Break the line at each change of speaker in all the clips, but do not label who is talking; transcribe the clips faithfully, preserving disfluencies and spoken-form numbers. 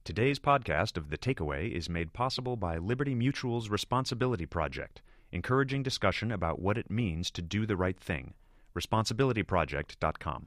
Today's podcast of The Takeaway is made possible by Liberty Mutual's Responsibility Project, encouraging discussion about what it means to do the right thing. responsibility project dot com.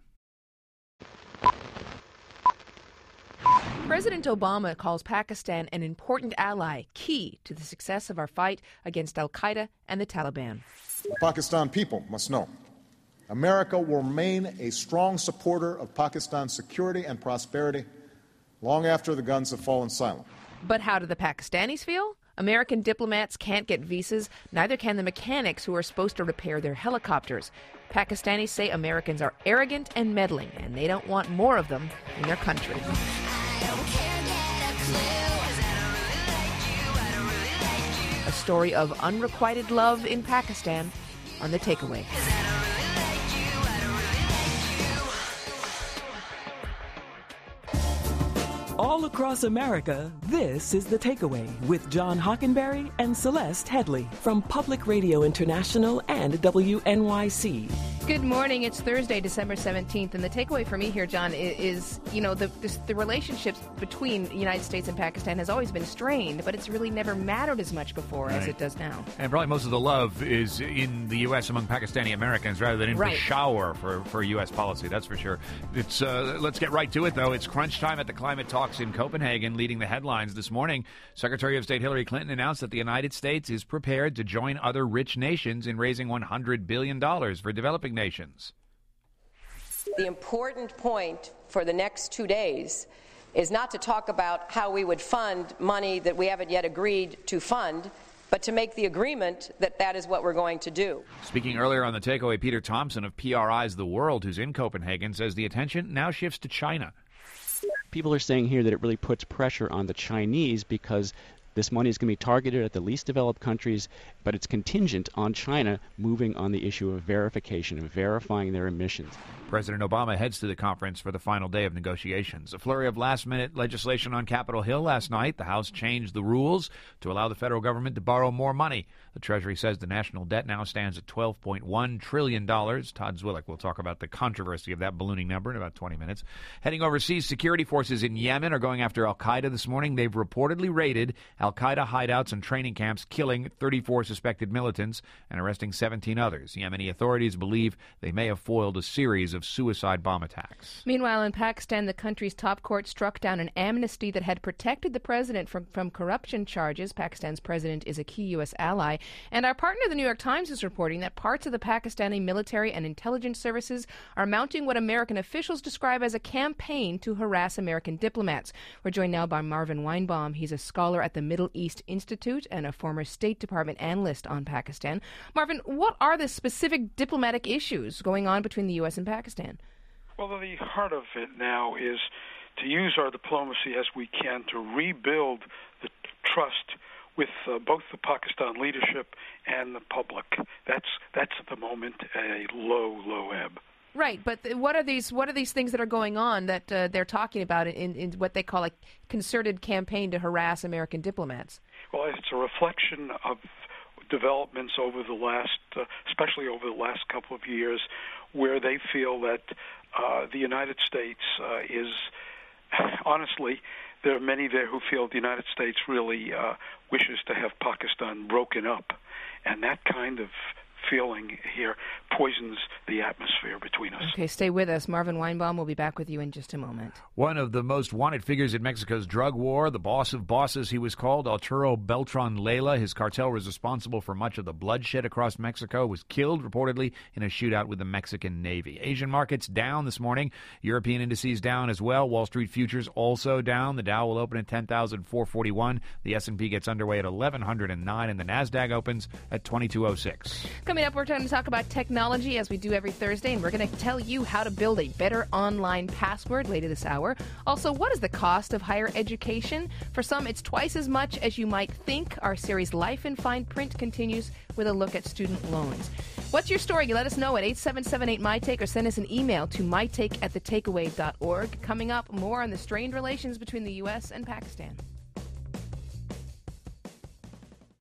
President Obama calls Pakistan an important ally, key to the success of our fight against al-Qaeda and the Taliban.
The Pakistan people must know America will remain a strong supporter of Pakistan's security and prosperity long after the guns have fallen silent.
But how do the Pakistanis feel? American diplomats can't get visas, neither can the mechanics who are supposed to repair their helicopters. Pakistanis say Americans are arrogant and meddling, and they don't want more of them in their country. A story of unrequited love in Pakistan on The Takeaway.
All across America, this is The Takeaway with John Hockenberry and Celeste Headley from Public Radio International and W N Y C.
Good morning. It's Thursday, December seventeenth, and the takeaway for me here, John, is, you know, the this, the relationships between the United States and Pakistan has always been strained, but it's really never mattered as much before right. as it does now.
And probably most of the love is in the U S among Pakistani Americans rather than in
right.
the shower for, for U S policy, that's for sure. It's uh, let's get right to it, though. It's crunch time at the climate talks in Copenhagen. Leading the headlines this morning, Secretary of State Hillary Clinton announced that the United States is prepared to join other rich nations in raising one hundred billion dollars for developing nations.
The important point for the next two days is not to talk about how we would fund money that we haven't yet agreed to fund, but to make the agreement that that is what we're going to do.
Speaking earlier on The Takeaway, Peter Thompson of P R I's The World, who's in Copenhagen, says the attention now shifts to China.
People are saying here that it really puts pressure on the Chinese because this money is going to be targeted at the least developed countries, but it's contingent on China moving on the issue of verification and verifying their emissions.
President Obama heads to the conference for the final day of negotiations. A flurry of last-minute legislation on Capitol Hill last night. The House changed the rules to allow the federal government to borrow more money. The Treasury says the national debt now stands at twelve point one trillion dollars. Todd Zwillich will talk about the controversy of that ballooning number in about twenty minutes. Heading overseas, security forces in Yemen are going after al-Qaeda this morning. They've reportedly raided al-Qaeda hideouts and training camps, killing thirty-four suspected militants and arresting seventeen others. Yemeni authorities believe they may have foiled a series of suicide bomb attacks.
Meanwhile, in Pakistan, the country's top court struck down an amnesty that had protected the president from, from corruption charges. Pakistan's president is a key U S ally. And our partner, the New York Times, is reporting that parts of the Pakistani military and intelligence services are mounting what American officials describe as a campaign to harass American diplomats. We're joined now by Marvin Weinbaum. He's a scholar at the Middle East Institute and a former State Department analyst on Pakistan. Marvin, what are the specific diplomatic issues going on between the U S and Pakistan?
Well, the heart of it now is to use our diplomacy as we can to rebuild the trust with uh, both the Pakistan leadership and the public. That's that's at the moment a low, low ebb.
Right, but th- what are these? What are these things that are going on that uh, they're talking about in, in what they call a concerted campaign to harass American diplomats?
Well, it's a reflection of developments over the last, uh, especially over the last couple of years, where they feel that uh, the United States uh, is, honestly, there are many there who feel the United States really uh, wishes to have Pakistan broken up, and that kind of feeling here poisons the atmosphere between us.
Okay, stay with us. Marvin Weinbaum will be back with you in just a moment.
One of the most wanted figures in Mexico's drug war, the boss of bosses he was called, Arturo Beltran Layla. His cartel was responsible for much of the bloodshed across Mexico, was killed reportedly in a shootout with the Mexican Navy. Asian markets down this morning. European indices down as well. Wall Street futures also down. The Dow will open at ten thousand four hundred forty-one. The S and P gets underway at eleven oh nine, and the Nasdaq opens at twenty-two oh six.
Coming up, we're going to talk about technology as we do every Thursday, and we're going to tell you how to build a better online password later this hour. Also, what is the cost of higher education? For some, it's twice as much as you might think. Our series Life in Fine Print continues with a look at student loans. What's your story? You let us know at eight seven seven eight, M Y take or send us an email to my take at the takeaway dot org. Coming up, more on the strained relations between the U S and Pakistan.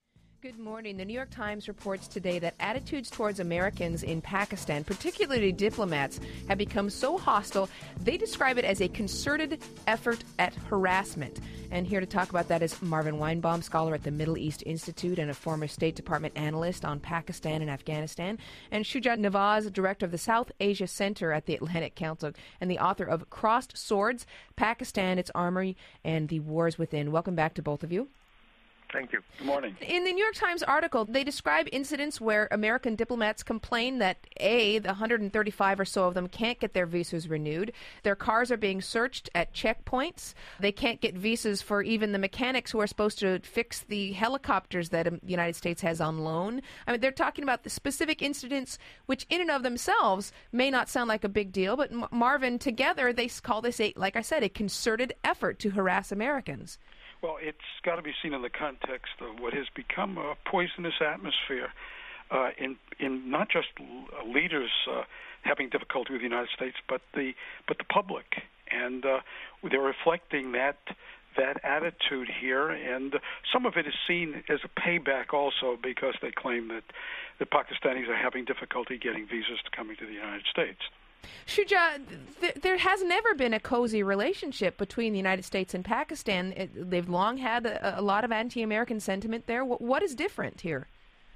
Good morning. The New York Times reports today that attitudes towards Americans in Pakistan, particularly diplomats, have become so hostile, they describe it as a concerted effort at harassment. And here to talk about that is Marvin Weinbaum, scholar at the Middle East Institute and a former State Department analyst on Pakistan and Afghanistan, and Shuja Nawaz, director of the South Asia Center at the Atlantic Council and the author of Crossed Swords, Pakistan, Its Armory, and the Wars Within. Welcome back to both of you.
Thank you.
Good morning.
In the New York Times article, they describe incidents where American diplomats complain that, A, the one hundred thirty-five or so of them can't get their visas renewed. Their cars are being searched at checkpoints. They can't get visas for even the mechanics who are supposed to fix the helicopters that the United States has on loan. I mean, they're talking about the specific incidents which in and of themselves may not sound like a big deal, but M- Marvin, together they call this, a, like I said, a concerted effort to harass Americans.
Well, it's got to be seen in the context of what has become a poisonous atmosphere uh, in in not just leaders uh, having difficulty with the United States, but the but the public, and uh, they're reflecting that that attitude here, and some of it is seen as a payback also because they claim that the Pakistanis are having difficulty getting visas to coming to the United States.
Shuja, th- there has never been a cozy relationship between the United States and Pakistan. It, they've long had a, a lot of anti-American sentiment there. What, what is different here?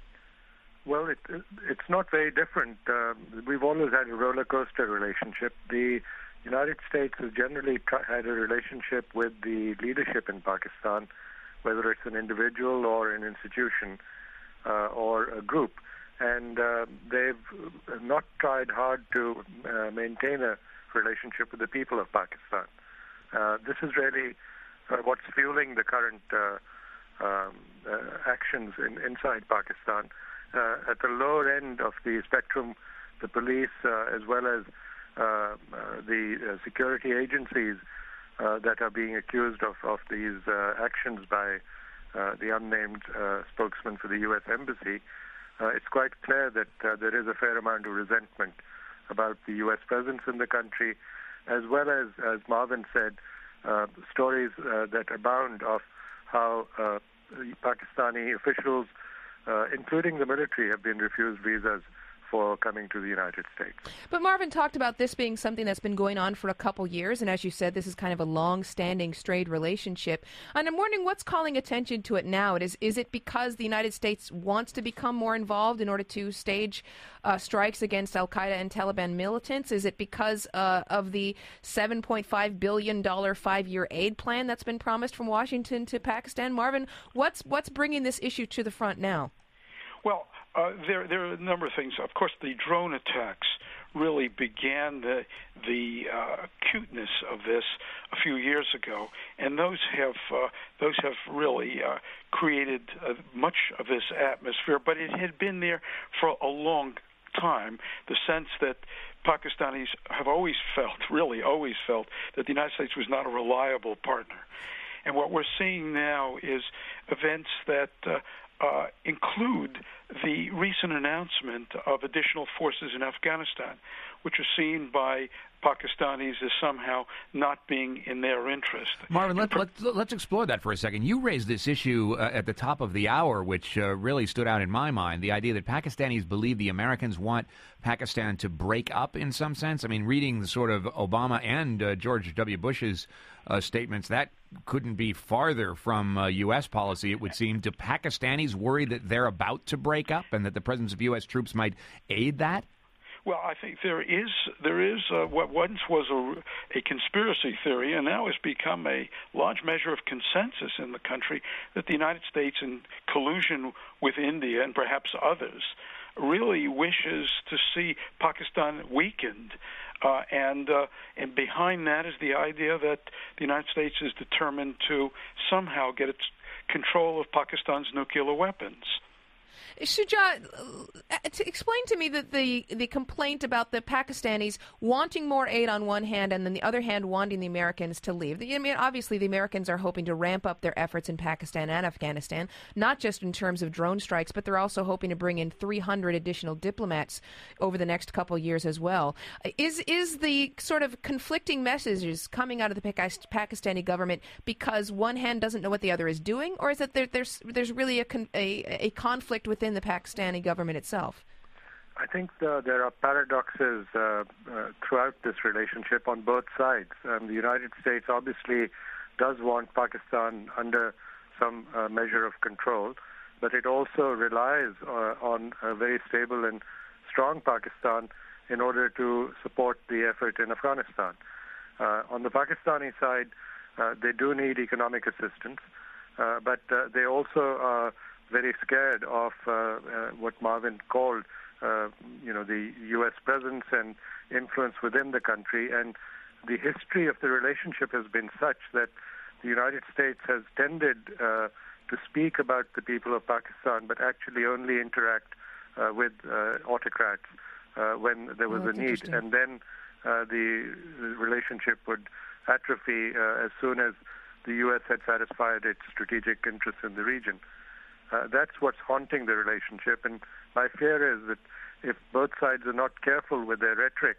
Well, it, it's not very different. Uh, we've always had a roller coaster relationship. The United States has generally tra- had a relationship with the leadership in Pakistan, whether it's an individual or an institution uh, or a group. And uh, they've not tried hard to uh, maintain a relationship with the people of Pakistan. Uh, this is really uh, what's fueling the current uh, um, uh, actions in, inside Pakistan. Uh, at the lower end of the spectrum, the police, uh, as well as uh, uh, the uh, security agencies uh, that are being accused of, of these uh, actions by uh, the unnamed uh, spokesman for the U S Embassy, Uh, it's quite clear that uh, there is a fair amount of resentment about the U S presence in the country, as well as, as Marvin said, uh, stories uh, that abound of how uh, Pakistani officials, uh, including the military, have been refused visas for coming to the United States.
But Marvin talked about this being something that's been going on for a couple years, and as you said, this is kind of a long-standing, strained relationship. And I'm wondering what's calling attention to it now. It is, is it because the United States wants to become more involved in order to stage uh, strikes against al-Qaeda and Taliban militants? Is it because uh, of the seven point five billion dollars five-year aid plan that's been promised from Washington to Pakistan? Marvin, what's what's bringing this issue to the front now?
Well, Uh, there, there are a number of things. Of course, the drone attacks really began the the uh, acuteness of this a few years ago, and those have uh, those have really uh, created uh, much of this atmosphere. But it had been there for a long time. The sense that Pakistanis have always felt, really always felt, that the United States was not a reliable partner. And what we're seeing now is events that uh, uh, include the recent announcement of additional forces in Afghanistan, which are seen by Pakistanis as somehow not being in their interest.
Marvin, let, let, let's explore that for a second. You raised this issue uh, at the top of the hour, which uh, really stood out in my mind, the idea that Pakistanis believe the Americans want Pakistan to break up in some sense. I mean, reading the sort of Obama and uh, George W. Bush's uh, statements, that couldn't be farther from uh, U S policy, it would seem. Do Pakistanis worry that they're about to break up and that the presence of U S troops might aid that?
Well, I think there is there is uh, what once was a, a conspiracy theory, and now has become a large measure of consensus in the country that the United States, in collusion with India and perhaps others, really wishes to see Pakistan weakened. Uh, and uh, and behind that is the idea that the United States is determined to somehow get its control of Pakistan's nuclear weapons.
Shuja, uh, to explain to me that the the complaint about the Pakistanis wanting more aid on one hand and then the other hand wanting the Americans to leave. I mean, obviously the Americans are hoping to ramp up their efforts in Pakistan and Afghanistan, not just in terms of drone strikes, but they're also hoping to bring in three hundred additional diplomats over the next couple of years as well. Is is the sort of conflicting messages coming out of the Pakistani government because one hand doesn't know what the other is doing, or is it there, there's there's really a, a a conflict within the Pakistani government itself?
I think the, there are paradoxes uh, uh, throughout this relationship on both sides. Um, the United States obviously does want Pakistan under some uh, measure of control, but it also relies uh, on a very stable and strong Pakistan in order to support the effort in Afghanistan. Uh, on the Pakistani side, uh, they do need economic assistance, uh, but uh, they also are very scared of uh, uh, what Marvin called, uh, you know, the U S presence and influence within the country. And the history of the relationship has been such that the United States has tended uh, to speak about the people of Pakistan, but actually only interact uh, with uh, autocrats uh, when there was
oh,
a need. And then uh, the, the relationship would atrophy uh, as soon as the U S had satisfied its strategic interests in the region. Uh, that's what's haunting the relationship, and my fear is that if both sides are not careful with their rhetoric,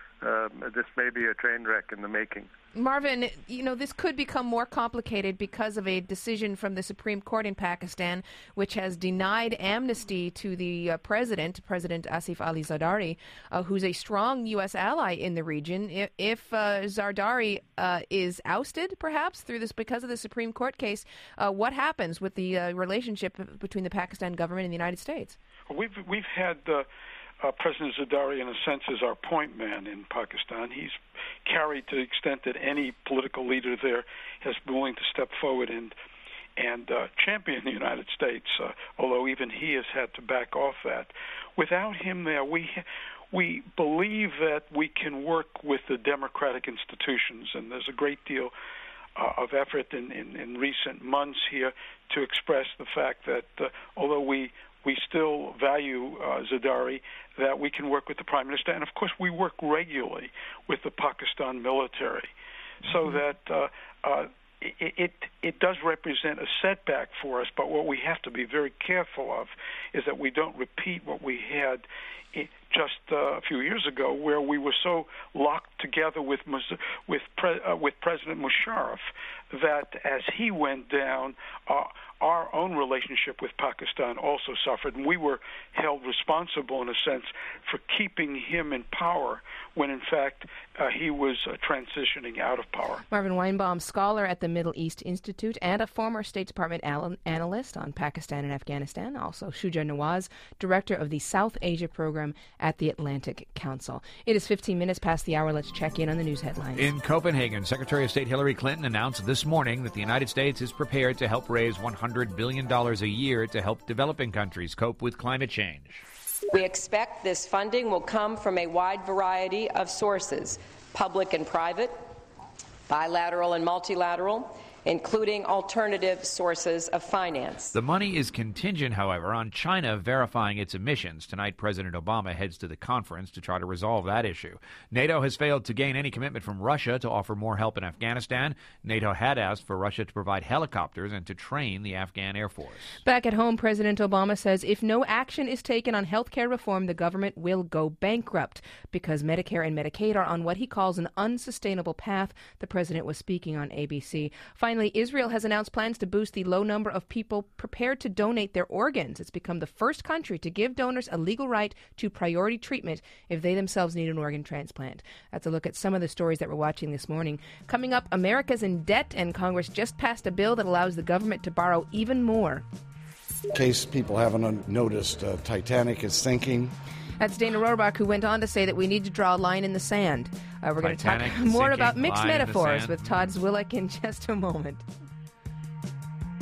um, this may be a train wreck in the making.
Marvin, you know, this could become more complicated because of a decision from the Supreme Court in Pakistan, which has denied amnesty to the uh, president, President Asif Ali Zardari, uh, who's a strong U S ally in the region. If, if uh, Zardari uh, is ousted, perhaps, through this because of the Supreme Court case, uh, what happens with the uh, relationship between the Pakistan government and the United States?
We've, we've had... Uh Uh, President Zardari, in a sense, is our point man in Pakistan. He's carried to the extent that any political leader there has been willing to step forward and and uh, champion the United States, uh, although even he has had to back off that. Without him there, we we believe that we can work with the democratic institutions, and there's a great deal uh, of effort in, in, in recent months here to express the fact that uh, although we We still value uh, Zardari, that we can work with the Prime Minister. And, of course, we work regularly with the Pakistan military. Mm-hmm. So that uh, uh, it, it, it does represent a setback for us. But what we have to be very careful of is that we don't repeat what we had just uh, a few years ago, where we were so locked together with with, Pre- uh, with President Musharraf that as he went down, uh, our own relationship with Pakistan also suffered, and we were held responsible, in a sense, for keeping him in power when, in fact, uh, he was uh, transitioning out of power.
Marvin Weinbaum, scholar at the Middle East Institute and a former State Department al- analyst on Pakistan and Afghanistan. Also, Shuja Nawaz, director of the South Asia program at the Atlantic Council. It is fifteen minutes past the hour. Let's check in on the news headlines.
In Copenhagen, Secretary of State Hillary Clinton announced this morning that the United States is prepared to help raise one hundred billion dollars a year to help developing countries cope with climate change.
We expect this funding will come from a wide variety of sources, public and private, bilateral and multilateral, including alternative sources of finance.
The money is contingent, however, on China verifying its emissions. Tonight, President Obama heads to the conference to try to resolve that issue. NATO has failed to gain any commitment from Russia to offer more help in Afghanistan. NATO had asked for Russia to provide helicopters and to train the Afghan Air Force.
Back at home, President Obama says if no action is taken on health care reform, the government will go bankrupt because Medicare and Medicaid are on what he calls an unsustainable path. The president was speaking on A B C. Finally, Israel has announced plans to boost the low number of people prepared to donate their organs. It's become the first country to give donors a legal right to priority treatment if they themselves need an organ transplant. That's a look at some of the stories that we're watching this morning. Coming up, America's in debt, and Congress just passed a bill that allows the government to borrow even more.
In case people haven't noticed, uh, Titanic is sinking.
That's Dana Rohrabaugh, who went on to say that we need to draw a line in the sand. Uh, we're going to talk more about mixed metaphors with Todd Zwillich in just a moment.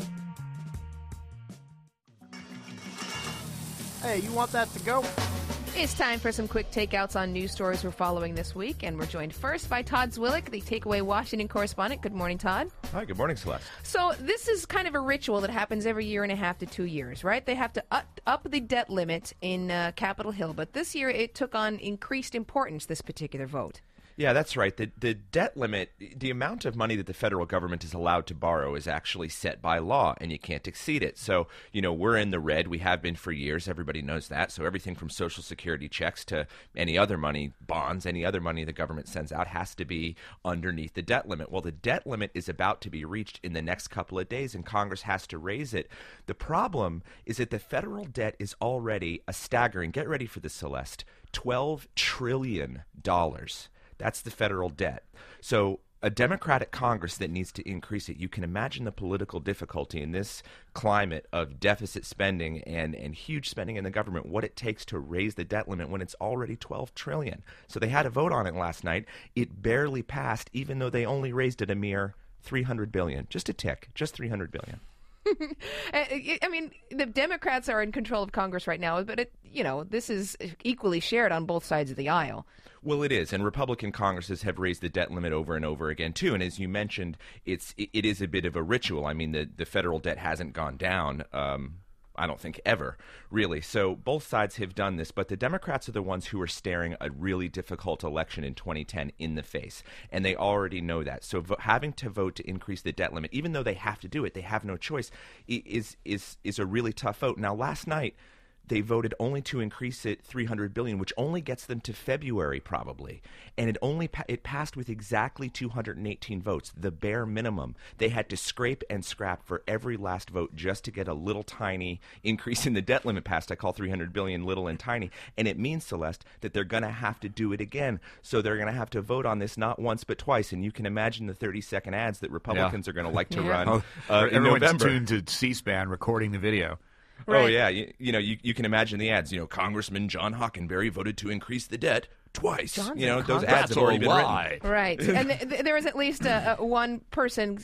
Hey, you want that to go?
It's time for some quick takeouts on news stories we're following this week, and we're joined first by Todd Zwillich, the Takeaway Washington correspondent. Good morning, Todd.
Hi, good morning, Celeste.
So this is kind of a ritual that happens every year and a half to two years, right? They have to up, up the debt limit in uh, Capitol Hill, but this year it took on increased importance, this particular vote.
Yeah, that's right. The the debt limit, the amount of money that the federal government is allowed to borrow is actually set by law, and you can't exceed it. So, you know, we're in the red. We have been for years. Everybody knows that. So everything from Social Security checks to any other money, bonds, any other money the government sends out has to be underneath the debt limit. Well, the debt limit is about to be reached in the next couple of days, and Congress has to raise it. The problem is that the federal debt is already a staggering, get ready for this, Celeste, twelve trillion dollars. That's the federal debt. So a Democratic Congress that needs to increase it, you can imagine the political difficulty in this climate of deficit spending and, and huge spending in the government, what it takes to raise the debt limit when it's already twelve trillion dollars. So they had a vote on it last night. It barely passed, even though they only raised it a mere three hundred billion dollars. Just a tick, just three hundred billion dollars.
I mean, the Democrats are in control of Congress right now, but, it, you know, this is equally shared on both sides of the aisle.
Well, it is, and Republican Congresses have raised the debt limit over and over again, too. And as you mentioned, it's it is a bit of a ritual. I mean, the, the federal debt hasn't gone down, um, I don't think, ever, really. So both sides have done this, but the Democrats are the ones who are staring a really difficult election in twenty ten in the face, and they already know that. So vo- having to vote to increase the debt limit, even though they have to do it, they have no choice, is is is a really tough vote. Now, last night, they voted only to increase it three hundred billion dollars, which only gets them to February probably. And it only pa- it passed with exactly two hundred eighteen votes, the bare minimum. They had to scrape and scrap for every last vote just to get a little tiny increase in the debt limit passed. I call three hundred billion dollars little and tiny. And it means, Celeste, that they're going to have to do it again. So they're going to have to vote on this not once but twice. And you can imagine the thirty-second ads that Republicans yeah. are going to like to yeah. run
oh,
uh, in
everyone's
November.
tuned to C-SPAN recording the video.
Right.
Oh, yeah. You, you know, you, you can imagine the ads. You know, Congressman John Hockenberry voted to increase the debt twice.
John's
you know, those
Congress.
ads have already been
lie.
written.
Right. And th- th- there is at least uh, uh, one person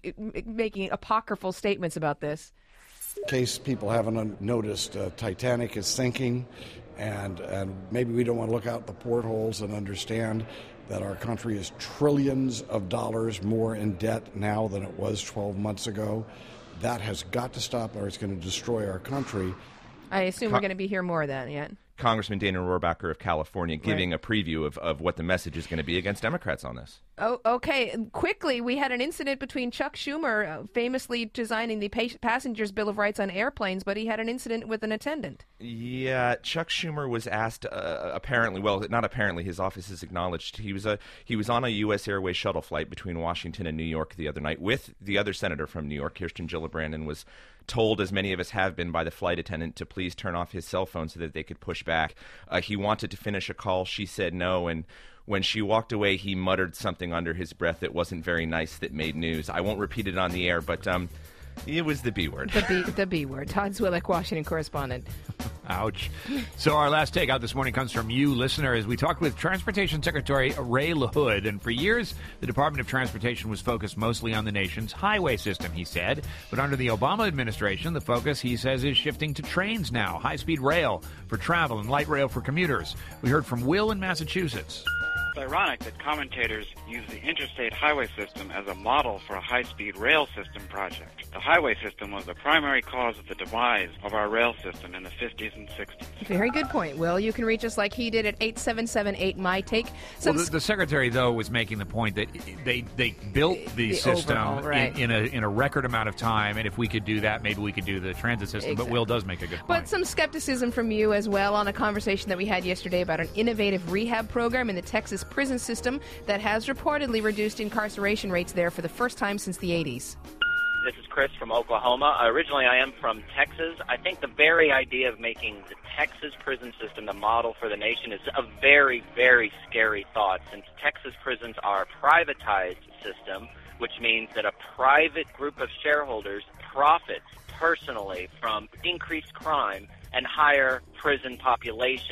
making apocryphal statements about this.
In case people haven't noticed, uh, Titanic is sinking, and, and maybe we don't want to look out the portholes and understand that our country is trillions of dollars more in debt now than it was twelve months ago. That has got to stop, or it's going to destroy our country.
I assume
Con-
we're going to be hearing more of that yet.
Congressman Dana Rohrabacher of California giving
right.
a preview of, of what the message is going to be against Democrats on this.
Oh, okay. Quickly, we had an incident between Chuck Schumer, uh, famously designing the pa- Passengers Bill of Rights on airplanes, but he had an incident with an attendant.
Yeah, Chuck Schumer was asked, uh, apparently, well, not apparently, his office has acknowledged he was a he was on a U S Airways shuttle flight between Washington and New York the other night with the other senator from New York, Kirsten Gillibrand, and was told, as many of us have been, by the flight attendant to please turn off his cell phone so that they could push back. Uh, he wanted to finish a call. She said no, and when she walked away, he muttered something under his breath that wasn't very nice that made news. I won't repeat it on the air, but um, it was the B word.
The B, the B word. Todd Zwillich, Washington correspondent.
Ouch. So our last takeout this morning comes from you, listener, as we talked with Transportation Secretary Ray LaHood. And for years, the Department of Transportation was focused mostly on the nation's highway system, he said. But under the Obama administration, the focus, he says, is shifting to trains now, high-speed rail for travel and light rail for commuters. We heard from Will in Massachusetts.
It's ironic that commentators use the interstate highway system as a model for a high-speed rail system project. The highway system was the primary cause of the demise of our rail system in the fifties and sixties.
Very good point, Will. You can reach us like he did at eight seven seven eight, M Y Take.
Well, the, the secretary, though, was making the point that they they built the,
the
system
overhaul, right.
in, in, a, in a record amount of time, and if we could do that, maybe we could do the transit system.
Exactly.
But Will does make a good point.
But some skepticism from you as well on a conversation that we had yesterday about an innovative rehab program in the Texas prison system that has reportedly reduced incarceration rates there for the first time since the eighties.
This is Chris from Oklahoma. Originally, I am from Texas. I think the very idea of making the Texas prison system the model for the nation is a very, very scary thought, since Texas prisons are a privatized system, which means that a private group of shareholders profits personally from increased crime and higher prison population.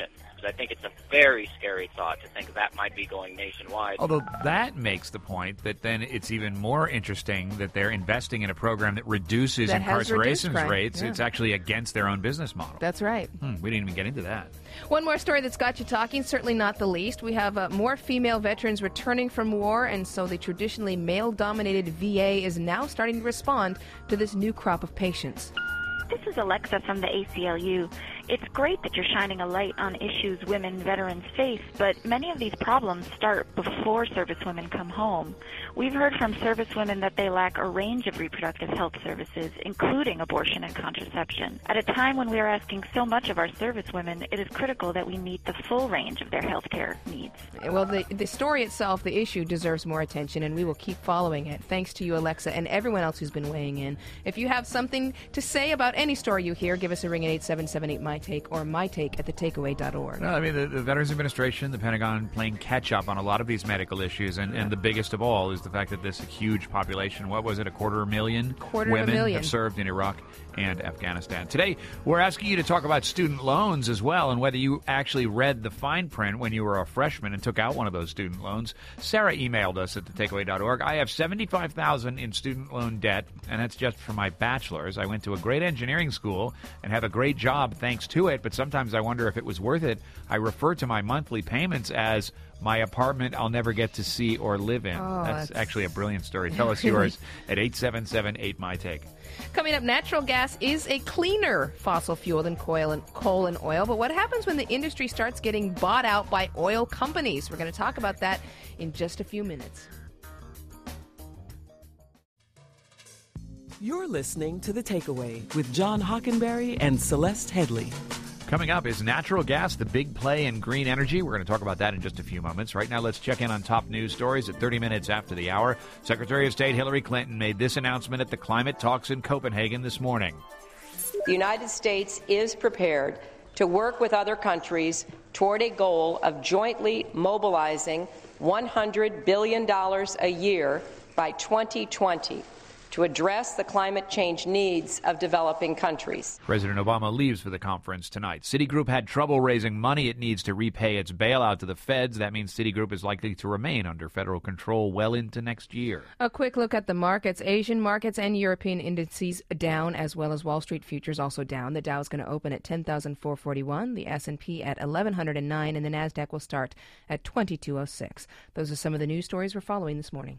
I think it's a very scary thought to think that might be going nationwide.
Although that makes the point that then it's even more interesting that they're investing in a program that reduces
That has reduced
incarceration
crime.
rates.
Yeah.
It's actually against their own business model.
That's right.
Hmm, we didn't even get into that.
One more story that's got you talking, certainly not the least. We have uh, more female veterans returning from war, and so the traditionally male-dominated V A is now starting to respond to this new crop of patients.
This is Alexa from the A C L U. It's great that you're shining a light on issues women veterans face, but many of these problems start before servicewomen come home. We've heard from servicewomen that they lack a range of reproductive health services, including abortion and contraception. At a time when we are asking so much of our servicewomen, it is critical that we meet the full range of their health care needs.
Well, the, the story itself, the issue, deserves more attention, and we will keep following it. Thanks to you, Alexa, and everyone else who's been weighing in. If you have something to say about any story you hear, give us a ring at eight seven seven eight my take or mytake at the takeaway dot org.
No, I mean, the, the Veterans Administration, the Pentagon, playing catch-up on a lot of these medical issues, and, and the biggest of all is the fact that this huge population, what was it, a quarter of a million
Quarter of a
women
million.
have served in Iraq and Afghanistan. Today, we're asking you to talk about student loans as well, and whether you actually read the fine print when you were a freshman and took out one of those student loans. Sarah emailed us at the takeaway dot org. I have seventy-five thousand dollars in student loan debt, and that's just for my bachelor's. I went to a great engineering school and have a great job thanks to it, but sometimes I wonder if it was worth it. I refer to my monthly payments as my apartment I'll never get to see or live in.
Oh,
that's,
that's-
actually a brilliant story. Tell us yours at eight seven seven eight my take.
Coming up, natural gas is a cleaner fossil fuel than coal and, coal and oil, but what happens when the industry starts getting bought out by oil companies? We're going to talk about that in just a few minutes.
You're listening to The Takeaway with John Hockenberry and Celeste Headley.
Coming up, is natural gas the big play in green energy? We're going to talk about that in just a few moments. Right now, let's check in on top news stories at thirty minutes after the hour. Secretary of State Hillary Clinton made this announcement at the climate talks in Copenhagen this morning.
The United States is prepared to work with other countries toward a goal of jointly mobilizing one hundred billion dollars a year by twenty twenty to address the climate change needs of developing countries.
President Obama leaves for the conference tonight. Citigroup had trouble raising money it needs to repay its bailout to the feds. That means Citigroup is likely to remain under federal control well into next year.
A quick look at the markets. Asian markets and European indices down, as well as Wall Street futures also down. The Dow is going to open at ten thousand four hundred forty-one, the S and P at eleven oh nine, and the NASDAQ will start at twenty-two oh six. Those are some of the news stories we're following this morning.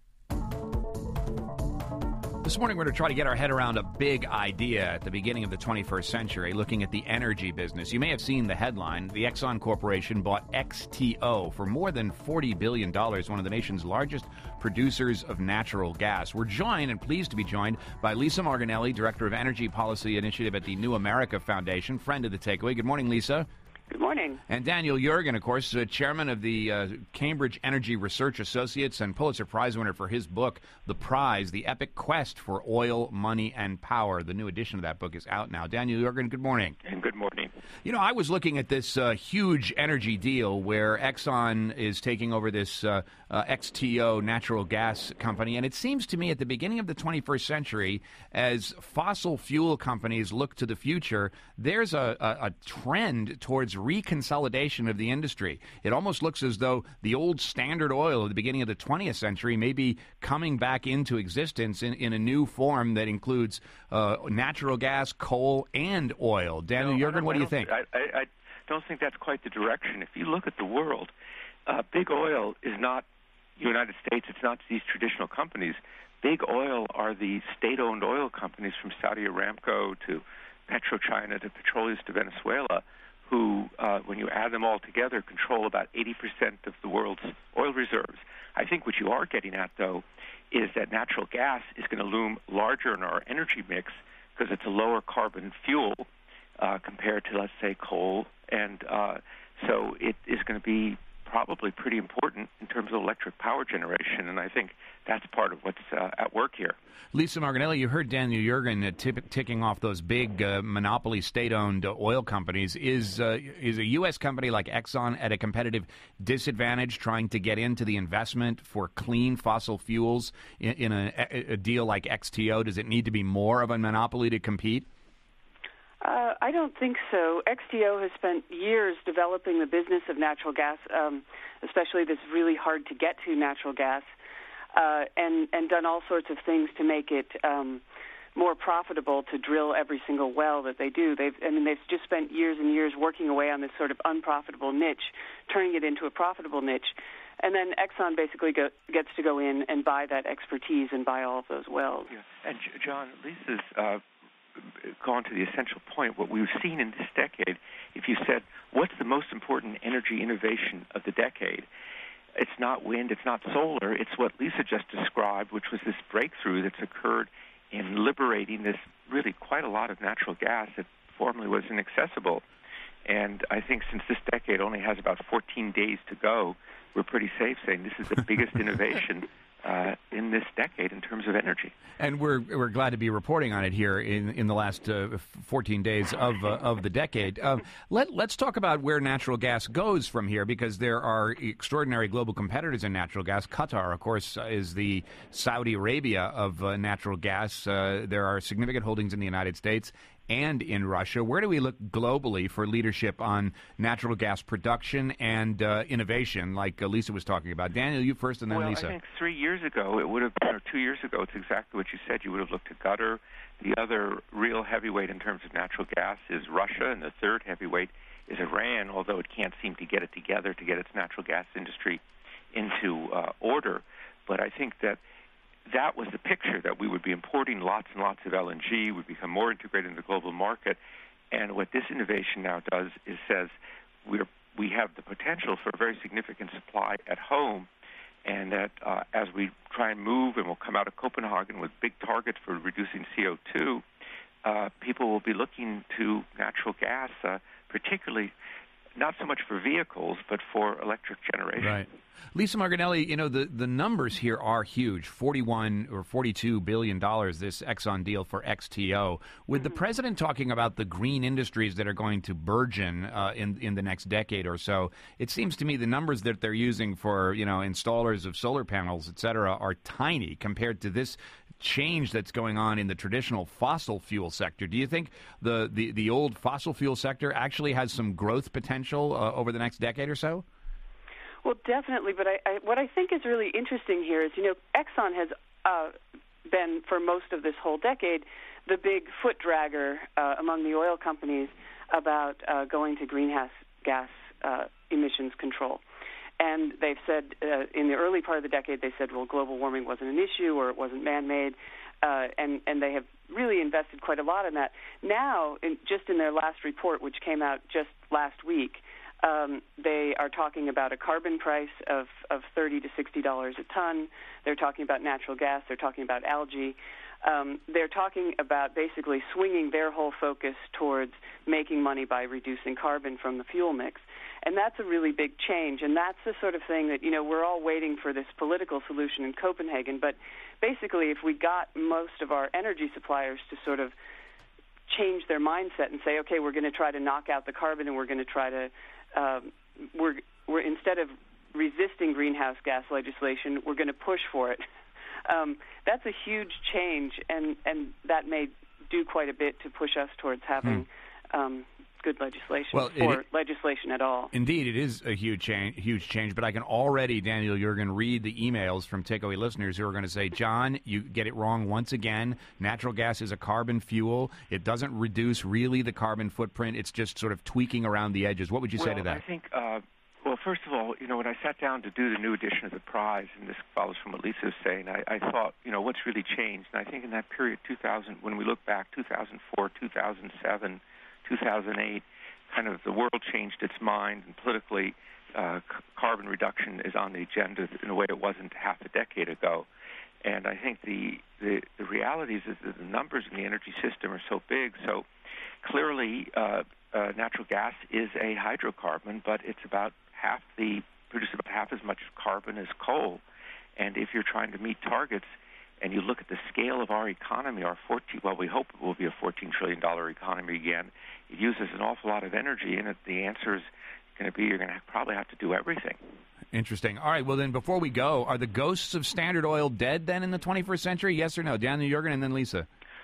This morning, we're going to try to get our head around a big idea at the beginning of the twenty-first century, looking at the energy business. You may have seen the headline. The Exxon Corporation bought X T O for more than forty billion dollars, one of the nation's largest producers of natural gas. We're joined and pleased to be joined by Lisa Marginelli, Director of Energy Policy Initiative at the New America Foundation, friend of the Takeaway. Good morning, Lisa.
Good morning.
And Daniel Yergin, of course, uh, chairman of the uh, Cambridge Energy Research Associates and Pulitzer Prize winner for his book, The Prize, The Epic Quest for Oil, Money, and Power. The new edition of that book is out now. Daniel Yergin, good morning.
And good morning.
You know, I was looking at this uh, huge energy deal where Exxon is taking over this uh, uh, X T O natural gas company, and it seems to me at the beginning of the twenty-first century, as fossil fuel companies look to the future, there's a, a, a trend towards reconsolidation of the industry. It almost looks as though the old Standard Oil at the beginning of the twentieth century may be coming back into existence in, in a new form that includes uh, natural gas, coal, and oil. Daniel
No,
Yergin, what do you think?
I, I, I don't think that's quite the direction. If you look at the world, uh, big oil is not the United States. It's not these traditional companies. Big oil are the state-owned oil companies from Saudi Aramco to PetroChina to Petroleum to Venezuela, who, uh, when you add them all together, control about eighty percent of the world's oil reserves. I think what you are getting at, though, is that natural gas is going to loom larger in our energy mix because it's a lower carbon fuel uh, compared to, let's say, coal. And uh, so it is going to be probably pretty important in terms of electric power generation, and I think that's part of what's uh, at work here.
Lisa Marginelli, you heard Daniel Yergin uh, tip, ticking off those big uh, monopoly state-owned uh, oil companies. Is uh, is a U S company like Exxon at a competitive disadvantage trying to get into the investment for clean fossil fuels in, in a, a deal like X T O? Does it need to be more of a monopoly to compete?
Uh, I don't think so. X T O has spent years developing the business of natural gas, um, especially this really hard-to-get-to natural gas, uh, and, and done all sorts of things to make it um, more profitable to drill every single well that they do. They've, I mean, they've just spent years and years working away on this sort of unprofitable niche, turning it into a profitable niche. And then Exxon basically go, gets to go in and buy that expertise and buy all of those wells.
Yeah. And, John, Lisa's uh, gone to the essential point. What we've seen in this decade, if you said, what's the most important energy innovation of the decade? It's not wind, it's not solar, it's what Lisa just described, which was this breakthrough that's occurred in liberating this really quite a lot of natural gas that formerly was inaccessible. And I think since this decade only has about fourteen days to go, we're pretty safe saying this is the biggest innovation uh, in this decade in terms of energy.
And we're we're glad to be reporting on it here in, in the last uh, fourteen days of uh, of the decade. Uh, let let's talk about where natural gas goes from here, because there are extraordinary global competitors in natural gas. Qatar, of course, is the Saudi Arabia of uh, natural gas. Uh, there are significant holdings in the United States and in Russia. Where do we look globally for leadership on natural gas production and uh, innovation, like uh, Lisa was talking about? Daniel, you first, and then
well,
Lisa.
I think three years ago, it would have been, or two years ago, it's exactly what you said. You would have looked at Qatar. The other real heavyweight in terms of natural gas is Russia, and the third heavyweight is Iran, although it can't seem to get it together to get its natural gas industry into uh, order. But I think that that was the picture, that we would be importing lots and lots of L N G, would become more integrated in the global market. And what this innovation now does is says we're, we have the potential for a very significant supply at home, and that uh, as we try and move, and we'll come out of Copenhagen with big targets for reducing C O two, uh, people will be looking to natural gas, uh, particularly not so much for vehicles, but for electric generation.
Right. Lisa Margonelli, you know, the, the numbers here are huge, forty-one or forty-two billion dollars, this Exxon deal for X T O. With mm-hmm. the president talking about the green industries that are going to burgeon uh, in, in the next decade or so, it seems to me the numbers that they're using for, you know, installers of solar panels, et cetera, are tiny compared to this change that's going on in the traditional fossil fuel sector. Do you think the, the, the old fossil fuel sector actually has some growth potential uh, over the next decade or so?
Well, definitely, but I, I, what I think is really interesting here is, you know, Exxon has uh, been, for most of this whole decade, the big foot dragger uh, among the oil companies about uh, going to greenhouse gas uh, emissions control. And they've said, uh, in the early part of the decade, they said, well, global warming wasn't an issue or it wasn't man-made, uh, and, and they have really invested quite a lot in that. Now, in, just in their last report, which came out just last week, Um, they are talking about a carbon price of, of thirty to sixty dollars a ton. They're talking about natural gas. They're talking about algae. Um, they're talking about basically swinging their whole focus towards making money by reducing carbon from the fuel mix. And that's a really big change. And that's the sort of thing that, you know, we're all waiting for this political solution in Copenhagen. But basically, if we got most of our energy suppliers to sort of change their mindset and say, okay, we're going to try to knock out the carbon and we're going to try to Um, we're, we're instead of resisting greenhouse gas legislation, we're going to push for it. Um, that's a huge change, and, and that may do quite a bit to push us towards having hmm. um, good legislation,
well,
or
it,
legislation at all.
Indeed, it is a huge change, huge change, but I can already, Daniel, you're going to read the emails from takeaway listeners who are going to say, John, you get it wrong once again. Natural gas is a carbon fuel. It doesn't reduce really the carbon footprint. It's just sort of tweaking around the edges. What would you
well,
say to that?
I think, uh, well, first of all, you know, when I sat down to do the new edition of the prize, and this follows from what Lisa was saying, I, I thought, you know, what's really changed? And I think in that period, two thousand, when we look back, two thousand four, two thousand seven, two thousand eight, kind of the world changed its mind, and politically, uh, c- carbon reduction is on the agenda in a way it wasn't half a decade ago. And I think the, the, the reality is that the numbers in the energy system are so big. So clearly, uh, uh, natural gas is a hydrocarbon, but it's about half the produces about half as much carbon as coal. And if you're trying to meet targets, and you look at the scale of our economy, our fourteen, well, we hope it will be a fourteen trillion dollars economy again. It uses an awful lot of energy, and it, the answer is going to be you're going to probably have to do everything.
Interesting. All right, well, then, before we go, are the ghosts of Standard Oil dead then in the twenty-first century? Yes or no? Daniel Yergin and then Lisa.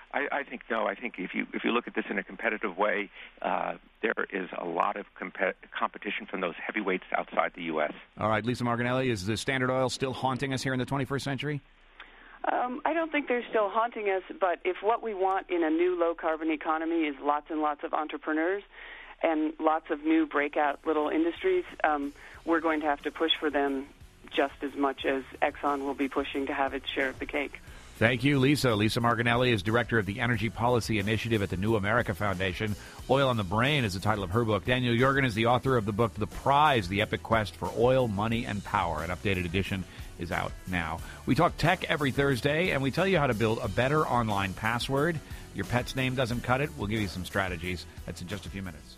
I, I think no. I think if you if you look at this in a competitive way, uh, there is a lot of comp- competition from those heavyweights outside the U S.
All right, Lisa Margonelli, is the Standard Oil still haunting us here in the twenty-first century?
Um, I don't think they're still haunting us, but if what we want in a new low-carbon economy is lots and lots of entrepreneurs and lots of new breakout little industries, um, we're going to have to push for them just as much as Exxon will be pushing to have its share of the cake.
Thank you, Lisa. Lisa Margonelli is director of the Energy Policy Initiative at the New America Foundation. Oil on the Brain is the title of her book. Daniel Jorgen is the author of the book The Prize, The Epic Quest for Oil, Money, and Power. An updated edition is out now. We talk tech every Thursday, and we tell you how to build a better online password. Your pet's name doesn't cut it. We'll give you some strategies. That's in just a few minutes.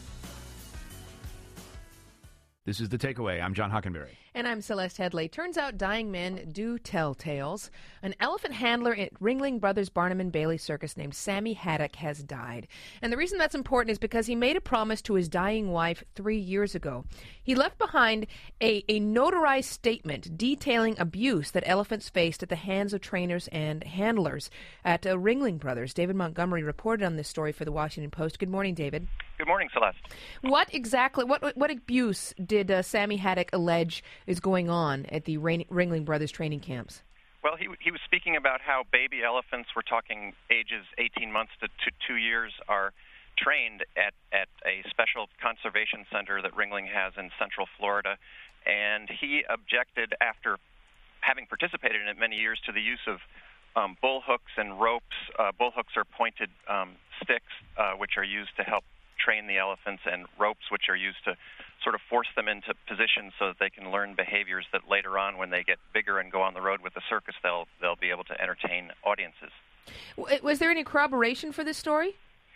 This is The Takeaway. I'm John Hockenberry.
And I'm Celeste Headley. Turns out dying men do tell tales. An elephant handler at Ringling Brothers Barnum and Bailey Circus named Sammy Haddock has died. And the reason that's important is because he made a promise to his dying wife three years ago. He left behind a, a notarized statement detailing abuse that elephants faced at the hands of trainers and handlers at uh, Ringling Brothers. David Montgomery reported on this story for the Washington Post. Good morning, David.
Good morning, Celeste.
What exactly, what what abuse did uh, Sammy Haddock allege is going on at the Ringling Brothers training camps?
Well, he he was speaking about how baby elephants, we're talking ages eighteen months to, to two years, are trained at, at a special conservation center that Ringling has in Central Florida. And he objected, after having participated in it many years, to the use of um, bull hooks and ropes. Uh, bull hooks are pointed um, sticks, uh, which are used to help train the elephants, and ropes, which are used to sort of force them into positions so that they can learn behaviors that later on, when they get bigger and go on the road with the circus, they'll they'll be able to entertain audiences.
Was there any corroboration for this story?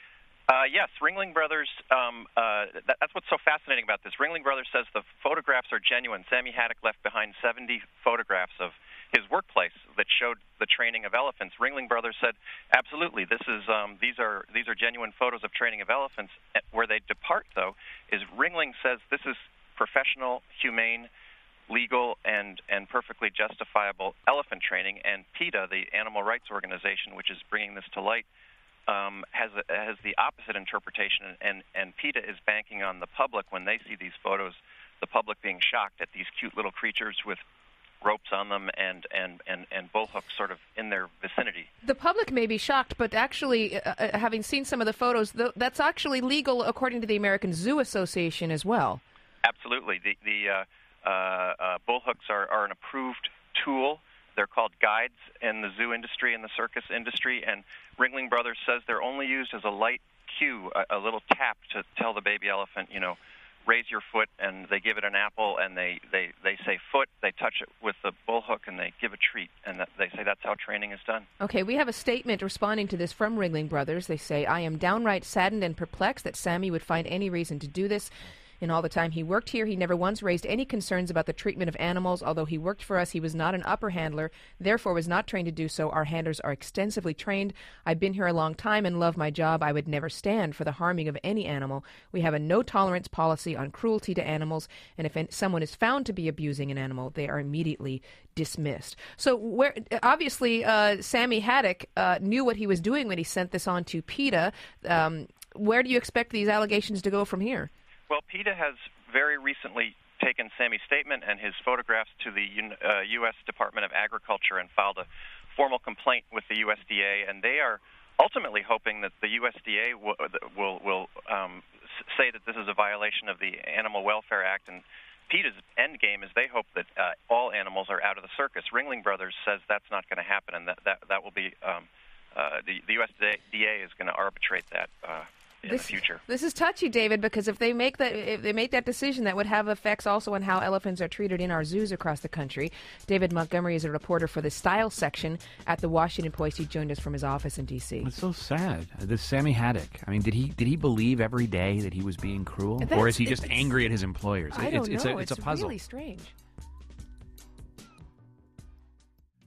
Uh, yes, Ringling Brothers, um, uh, that, that's what's so fascinating about this. Ringling Brothers says the photographs are genuine. Sammy Haddock left behind seventy photographs of his workplace that showed the training of elephants. Ringling Brothers said, absolutely, this is um, these are these are genuine photos of training of elephants. Where they depart, though, is Ringling says this is professional, humane, legal, and, and perfectly justifiable elephant training, and PETA, the animal rights organization which is bringing this to light, um, has a, has the opposite interpretation, and, and PETA is banking on the public when they see these photos, the public being shocked at these cute little creatures with ropes on them and, and, and, and bull hooks sort of in their vicinity.
The public may be shocked, but actually, uh, uh, having seen some of the photos, th- that's actually legal according to the American Zoo Association as well.
Absolutely. The, the uh, uh, uh, bull hooks are, are an approved tool. They're called guides in the zoo industry and the circus industry, and Ringling Brothers says they're only used as a light cue, a, a little tap to tell the baby elephant, you know, raise your foot, and they give it an apple, and they, they, they say foot, they touch it with the bull hook, and they give a treat, and that, they say that's how training is done.
Okay, we have a statement responding to this from Ringling Brothers. They say, I am downright saddened and perplexed that Sammy would find any reason to do this. In all the time he worked here, he never once raised any concerns about the treatment of animals. Although he worked for us, he was not an upper handler, therefore was not trained to do so. Our handlers are extensively trained. I've been here a long time and love my job. I would never stand for the harming of any animal. We have a no-tolerance policy on cruelty to animals, and if someone is found to be abusing an animal, they are immediately dismissed. So where obviously uh, Sammy Haddock uh, knew what he was doing when he sent this on to PETA. Um, where do you expect these allegations to go from here?
Well, PETA has very recently taken Sammy's statement and his photographs to the uh, U S Department of Agriculture and filed a formal complaint with the U S D A, and they are ultimately hoping that the U S D A will will, will um, say that this is a violation of the Animal Welfare Act, and PETA's end game is they hope that uh, all animals are out of the circus. Ringling Brothers says that's not going to happen, and that, that, that will be um, uh, the, the U S D A is going to arbitrate that uh in
this,
the future.
This is touchy, David, because if they make that if they make that decision, that would have effects also on how elephants are treated in our zoos across the country. David Montgomery is a reporter for the Style section at the Washington Post. He joined us from his office in D C.
It's so sad. This Sammy Haddock. I mean, did he did he believe every day that he was being cruel,
That's,
or is he just angry at his employers?
I
it's,
don't
it's
know.
A, it's,
it's
a puzzle.
Really strange.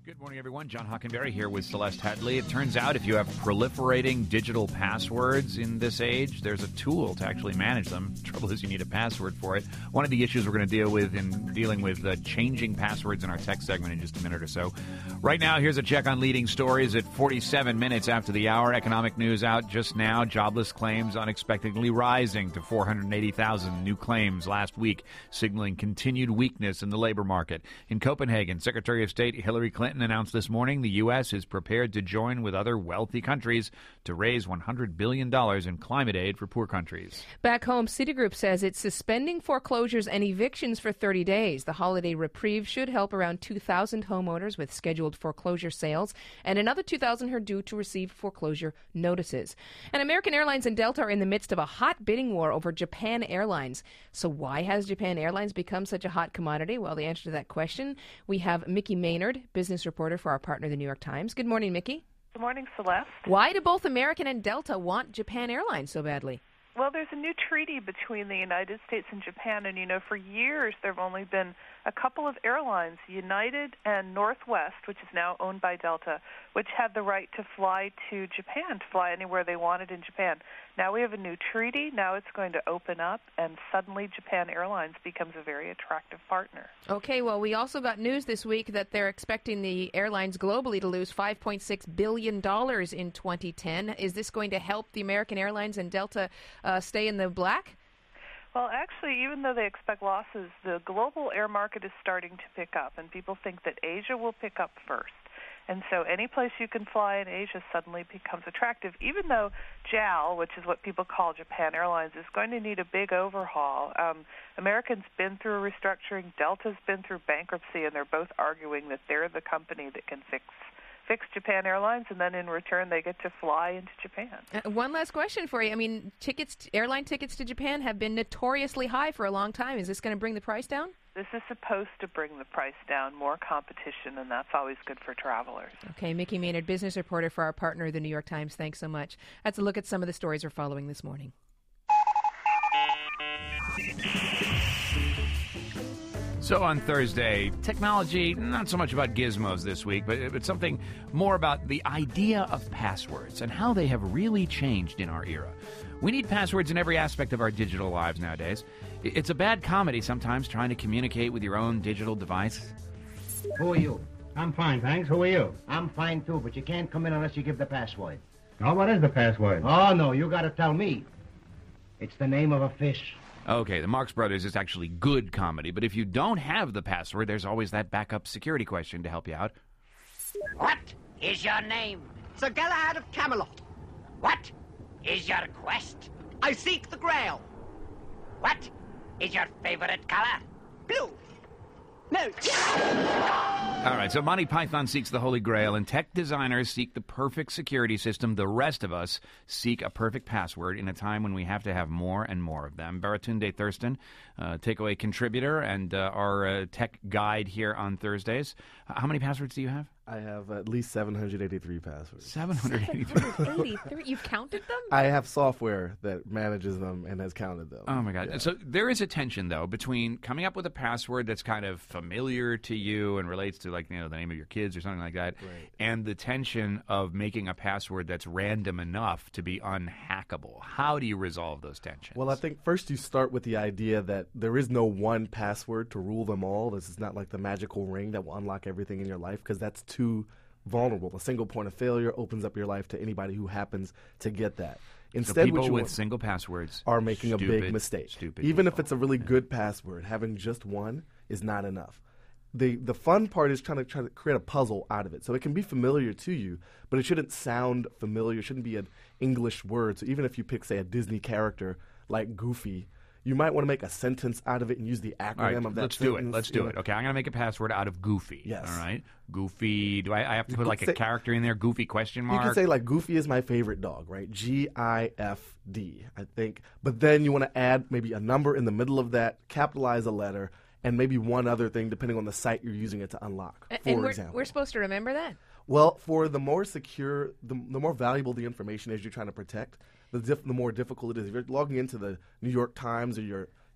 Good morning, everyone. John Hockenberry here with Celeste Headley. It turns out if you have proliferating digital passwords in this age, there's a tool to actually manage them. Trouble is you need a password for it. One of the issues we're going to deal with in dealing with uh, changing passwords in our tech segment in just a minute or so. Right now, here's a check on leading stories at forty-seven minutes after the hour. Economic news out just now. Jobless claims unexpectedly rising to four hundred eighty thousand new claims last week, signaling continued weakness in the labor market. In Copenhagen, Secretary of State Hillary Clinton announced this morning the U S is prepared to join with other wealthy countries to raise one hundred billion dollars in climate aid for poor countries.
Back home, Citigroup says it's suspending foreclosures and evictions for thirty days. The holiday reprieve should help around two thousand homeowners with scheduled foreclosure sales, and another two thousand are due to receive foreclosure notices. And American Airlines and Delta are in the midst of a hot bidding war over Japan Airlines. So why has Japan Airlines become such a hot commodity? Well, the answer to that question, we have Mickey Maynard, business reporter for our partner, the New York Times. Good morning, Mickey.
Good morning, Celeste.
Why do both American and Delta want Japan Airlines so badly?
Well, there's a new treaty between the United States and Japan, and, you know, for years there have only been a couple of airlines, United and Northwest, which is now owned by Delta, which had the right to fly to Japan, to fly anywhere they wanted in Japan. Now we have a new treaty. Now it's going to open up, and suddenly Japan Airlines becomes a very attractive partner.
Okay, well, we also got news this week that they're expecting the airlines globally to lose five point six billion dollars in twenty ten. Is this going to help the American Airlines and Delta uh, stay in the black?
Well, actually, even though they expect losses, the global air market is starting to pick up, and people think that Asia will pick up first. And so any place you can fly in Asia suddenly becomes attractive, even though J A L, which is what people call Japan Airlines, is going to need a big overhaul. Um, American's been through a restructuring, Delta's been through bankruptcy, and they're both arguing that they're the company that can fix fix Japan Airlines, and then in return they get to fly into Japan.
Uh, one last question for you. I mean, tickets, airline tickets to Japan have been notoriously high for a long time. Is this going to bring the price down?
This is supposed to bring the price down, more competition, and that's always good for travelers.
Okay, Mickey Maynard, business reporter for our partner, the New York Times. Thanks so much. That's a look at some of the stories we're following this morning.
So on Thursday, technology, not so much about gizmos this week, but, but something more about the idea of passwords and how they have really changed in our era. We need passwords in every aspect of our digital lives nowadays. It's a bad comedy sometimes trying to communicate with your own digital device.
Who are you? I'm fine, thanks. Who are you? I'm fine, too, but you can't come in unless you give the password.
Oh, what is the password?
Oh, no, you got to tell me. It's the name of a fish.
Okay, the Marx Brothers is actually good comedy, but if you don't have the password, there's always that backup security question to help you out.
What is your name? Sir Galahad of Camelot. What is your quest? I seek the Grail. What is your favorite color? Blue. No.
All right, so Monty Python seeks the Holy Grail, and tech designers seek the perfect security system. The rest of us seek a perfect password in a time when we have to have more and more of them. Baratunde Thurston, uh, takeaway contributor and uh, our uh, tech guide here on Thursdays. How many passwords do you have?
I have at least seven hundred eighty-three passwords.
seven hundred eighty-three?
seven hundred eighty-three? You've counted them?
I have software that manages them and has counted them.
Oh, my God.
Yeah.
So there is a tension, though, between coming up with a password that's kind of familiar to you and relates to, like, you know, the name of your kids or something like that,
right,
and the tension of making a password that's random enough to be unhackable. How do you resolve those tensions?
Well, I think first you start with the idea that there is no one password to rule them all. This is not like the magical ring that will unlock everything in your life, because that's too vulnerable. A single point of failure opens up your life to anybody who happens to get that. Instead,
so people
what you
with
want
single passwords
are making
stupid,
a big mistake.
Stupid
Even
people.
if it's a really good password, having just one is not enough. The the fun part is trying to try to create a puzzle out of it. So it can be familiar to you, but it shouldn't sound familiar. It shouldn't be an English word. So even if you pick, say, a Disney character like Goofy, you might want to make a sentence out of it and use the acronym
All right,
of that
let's
sentence.
do it. Let's do it. Okay, I'm going to make a password out of Goofy.
Yes.
All right. Goofy. Do I, I have to
You
put
could
like
say-
a character in there? Goofy question mark?
You can say, like, Goofy is my favorite dog, right? G I F D, I think. But then you want to add maybe a number in the middle of that, capitalize a letter, and maybe one other thing depending on the site you're using it to unlock,
A-
for
and we're,
example.
we're supposed to remember that?
Well, for the more secure, the, the more valuable the information is you're trying to protect, the, diff, the more difficult it is. If you're logging into the New York Times or your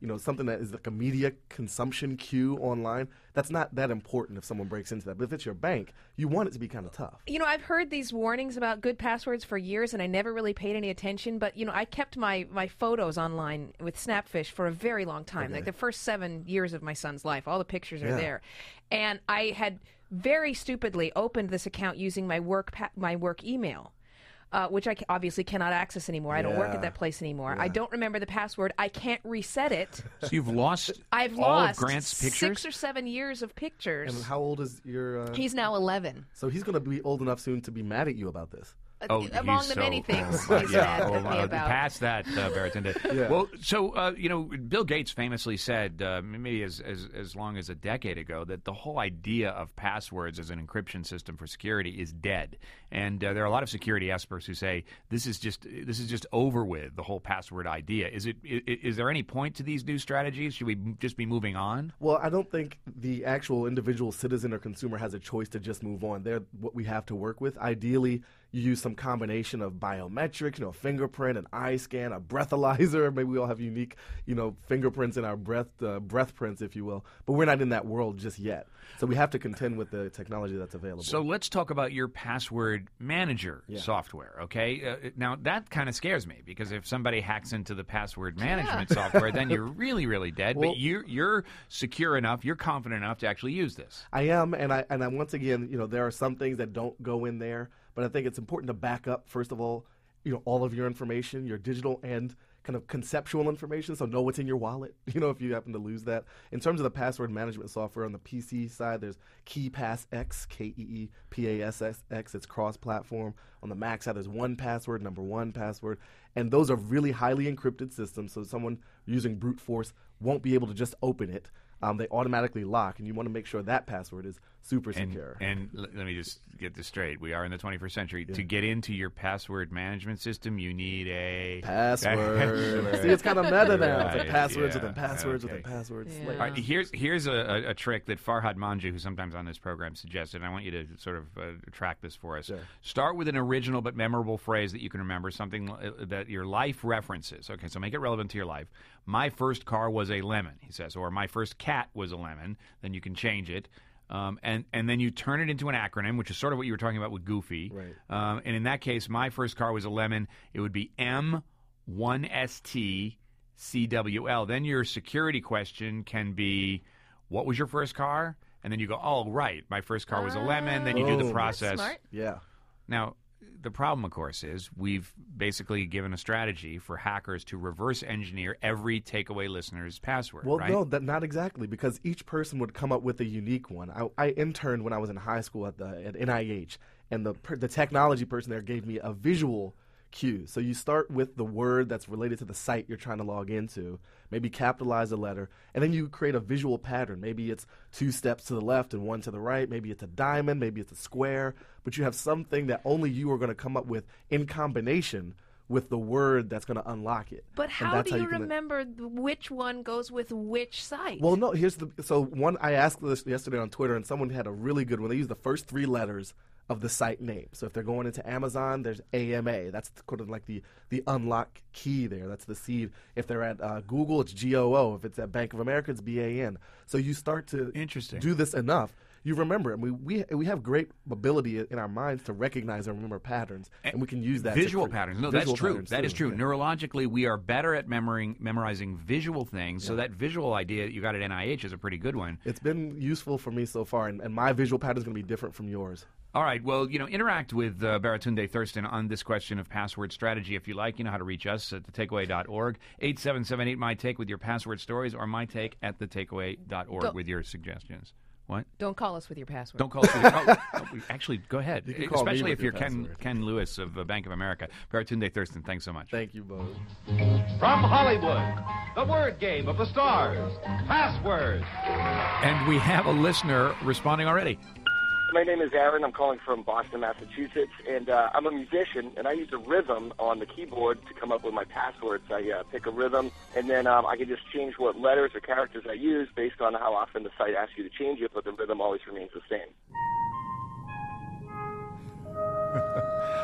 you know, something that is like a media consumption queue online, that's not that important if someone breaks into that. But if it's your bank, you want it to be kind of tough.
You know, I've heard these warnings about good passwords for years, and I never really paid any attention. But, you know, I kept my, my photos online with Snapfish for a very long time,
Okay.
like the first seven years of my son's life. All the pictures are
Yeah.
there. And I had very stupidly opened this account using my work pa- my work email. Uh, which I ca- obviously cannot access anymore. I don't work
Yeah.
at that place anymore.
Yeah.
I don't remember the password. I can't reset it.
So you've lost
I've
all
lost
of Grant's pictures?
six or seven years of pictures.
And how old is your... Uh...
He's now eleven.
So he's going to be old enough soon to be mad at you about this.
Oh,
among
he's
the
so,
many things
oh,
he's
yeah,
mad
oh,
at me
uh,
about.
Past that, uh, Baratunde.
Yeah.
Well, so uh, you know, Bill Gates famously said, uh, maybe as, as as long as a decade ago, that the whole idea of passwords as an encryption system for security is dead. And uh, there are a lot of security experts who say this is just this is just over with, the whole password idea. Is it? Is, is there any point to these new strategies? Should we just be moving on?
Well, I don't think the actual individual citizen or consumer has a choice to just move on. They're what we have to work with. Ideally, you use some combination of biometrics, you know, fingerprint, an eye scan, a breathalyzer. Maybe we all have unique, you know, fingerprints in our breath, uh, breath prints, if you will. But we're not in that world just yet. So we have to contend with the technology that's available.
So let's talk about your password manager
Yeah.
software, okay? Uh, now, that kind of scares me, because if somebody hacks into the password management software, then you're really, really dead.
Well-
but you're, you're secure enough, you're confident enough to actually use this.
I am, and I and I once again, you know, there are some things that don't go in there, but I think it's important to back up first of all, you know, all of your information, your digital and kind of conceptual information, so know what's in your wallet, you know, if you happen to lose that. In terms of the password management software on the P C side, there's KeePass X, K E E P A S S X, it's cross-platform. On the Mac side, there's one password, number one password, and those are really highly encrypted systems, so someone using brute force won't be able to just open it. Um, they automatically lock, and you want to make sure that password is super
And,
secure.
and l- let me just get this straight. We are in the twenty-first century. To get into your password management system, you need a
Password. See, it's kind of meta now. It's like
Right,
passwords
yeah,
within passwords
okay.
within passwords.
Yeah.
Like-
All right, here's here's a, a, a trick that Farhad Manjoo, who's sometimes on this program, suggested, and I want you to sort of uh, track this for us.
Sure.
Start with an original but memorable phrase that you can remember, something uh, that your life references. Okay, so make it relevant to your life. My first car was a lemon, he says, or my first cat was a lemon. Then you can change it. Um, and, and then you turn it into an acronym, which is sort of what you were talking about with Goofy.
Right.
Um, and in that case, my first car was a lemon. It would be M one S T C W L. Then your security question can be, what was your first car? And then you go, oh, right, my first car was a lemon. Then you do the
Boom.
process.
Smart.
Yeah.
Now, the problem, of course, is we've basically given a strategy for hackers to reverse engineer every takeaway listener's password,
Well,
right?
no, that not exactly, because each person would come up with a unique one. I, I interned when I was in high school at the at N I H, and the per, the technology person there gave me a visual cue. So you start with the word that's related to the site you're trying to log into, maybe capitalize a letter, and then you create a visual pattern. Maybe it's two steps to the left and one to the right. Maybe it's a diamond. Maybe it's a square. But you have something that only you are going to come up with in combination with the word that's going to unlock it.
But
And
how
that's
do you,
can-
remember th- which one goes with which site?
Well, no, here's the so one I asked this yesterday on Twitter, and someone had a really good one. They used the first three letters of the site name. So if they're going into Amazon, there's A M A. That's kind of like the the unlock key there. That's the seed. If they're at uh, Google, it's G O O. If it's at Bank of America, it's B A N. So you start to
Interesting.
do this enough, you remember it. We we we have great ability in our minds to recognize and remember patterns, and we can use that to
Visual
cre-
patterns. No,
visual
that's true.
patterns,
That is
too.
true.
Yeah.
Neurologically, we are better at memorizing, memorizing visual things. So that visual idea that you got at N I H is a pretty good one.
It's been useful for me so far, and, and my visual pattern is going to be different from yours.
All right. Well, you know, interact with uh, Baratunde Thurston on this question of password strategy if you like. You know how to reach us at the takeaway dot org, eight seven seven eight my take with your password stories, or my take at the takeaway dot org
Don't-
with your suggestions. What?
Don't call us with your password.
Don't call us. With your, oh, oh, actually, go ahead.
You can call me
Especially
with
if you're
your
Ken,
password.
Ken Lewis of uh, Bank of America. Baratunde Thurston, thanks so much.
Thank you both.
From Hollywood, the word game of the stars, Passwords.
And we have a listener responding already.
My name is Aaron. I'm calling from Boston, Massachusetts, and uh, I'm a musician, and I use a rhythm on the keyboard to come up with my passwords. I uh, pick a rhythm, and then um, I can just change what letters or characters I use based on how often the site asks you to change it, but the rhythm always remains the same.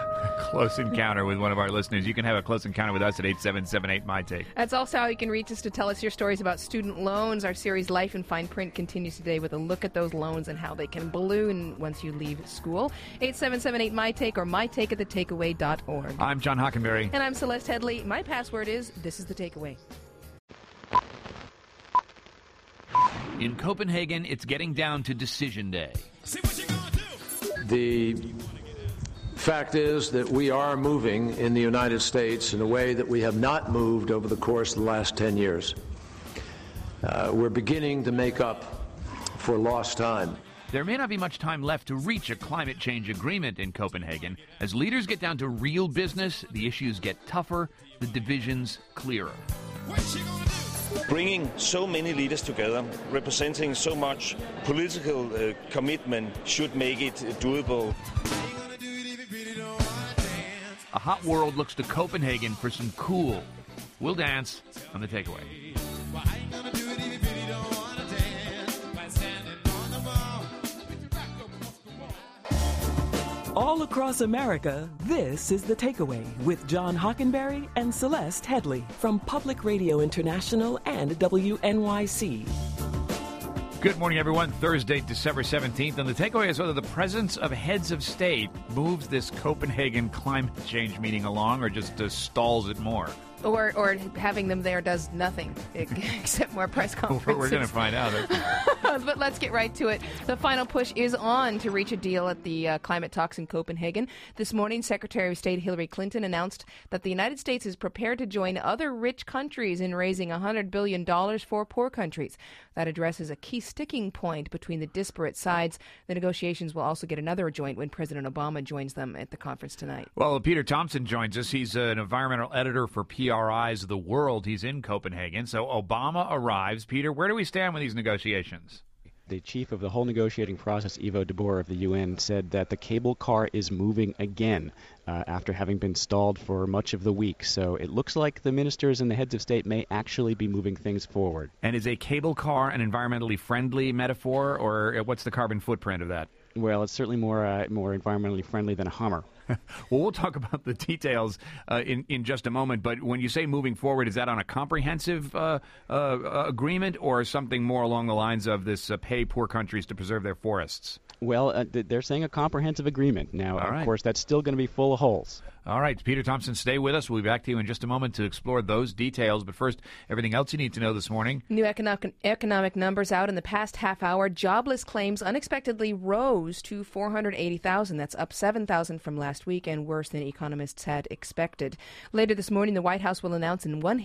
close encounter with one of our listeners. You can have a close encounter with us at eight seven seven eight, M Y Take.
That's also how you can reach us to tell us your stories about student loans. Our series Life in Fine Print continues today with a look at those loans and how they can balloon once you leave school. eight seven seven eight, M Y Take or my take at the takeaway dot org.
I'm John Hockenberry.
And I'm Celeste Headley. My password is This is the Takeaway.
In Copenhagen, it's getting down to decision day.
The fact is that we are moving in the United States in a way that we have not moved over the course of the last ten years. Uh, we're beginning to make up for lost time.
There may not be much time left to reach a climate change agreement in Copenhagen. As leaders get down to real business, the issues get tougher, the divisions clearer.
Bringing so many leaders together, representing so much political uh, commitment, should make it doable.
A hot world looks to Copenhagen for some cool. We'll dance on The Takeaway.
All across America, this is The Takeaway with John Hockenberry and Celeste Headley from Public Radio International and W N Y C.
Good morning, everyone. Thursday, December seventeenth, and The Takeaway is whether the presence of heads of state moves this Copenhagen climate change meeting along or just uh, stalls it more.
Or or having them there does nothing except more press conferences.
We're going to find out.
But let's get right to it. The final push is on to reach a deal at the uh, climate talks in Copenhagen. This morning, Secretary of State Hillary Clinton announced that the United States is prepared to join other rich countries in raising one hundred billion dollars for poor countries. That addresses a key sticking point between the disparate sides. The negotiations will also get another joint when President Obama joins them at the conference tonight.
Well, Peter Thompson joins us. He's an environmental editor for P R I's The World. He's in Copenhagen. So Obama arrives. Peter, where do we stand with these negotiations?
The chief of the whole negotiating process, Ivo de Boer of the U N, said that the cable car is moving again uh, after having been stalled for much of the week. So it looks like the ministers and the heads of state may actually be moving things forward.
And is a cable car an environmentally friendly metaphor, or what's the carbon footprint of that?
Well, it's certainly more uh, more environmentally friendly than a Hummer.
Well, we'll talk about the details uh, in, in just a moment, but when you say moving forward, is that on a comprehensive uh, uh, agreement or something more along the lines of this uh, pay poor countries to preserve their forests?
Well, uh, they're saying a comprehensive agreement. Now,
All
of
right.
course, that's still going to be full of holes.
All right, Peter Thompson, stay with us. We'll be back to you in just a moment to explore those details. But first, everything else you need to know this morning.
New economic, economic numbers out in the past half hour. Jobless claims unexpectedly rose to four hundred eighty thousand. That's up seven thousand from last week and worse than economists had expected. Later this morning, the White House will announce a one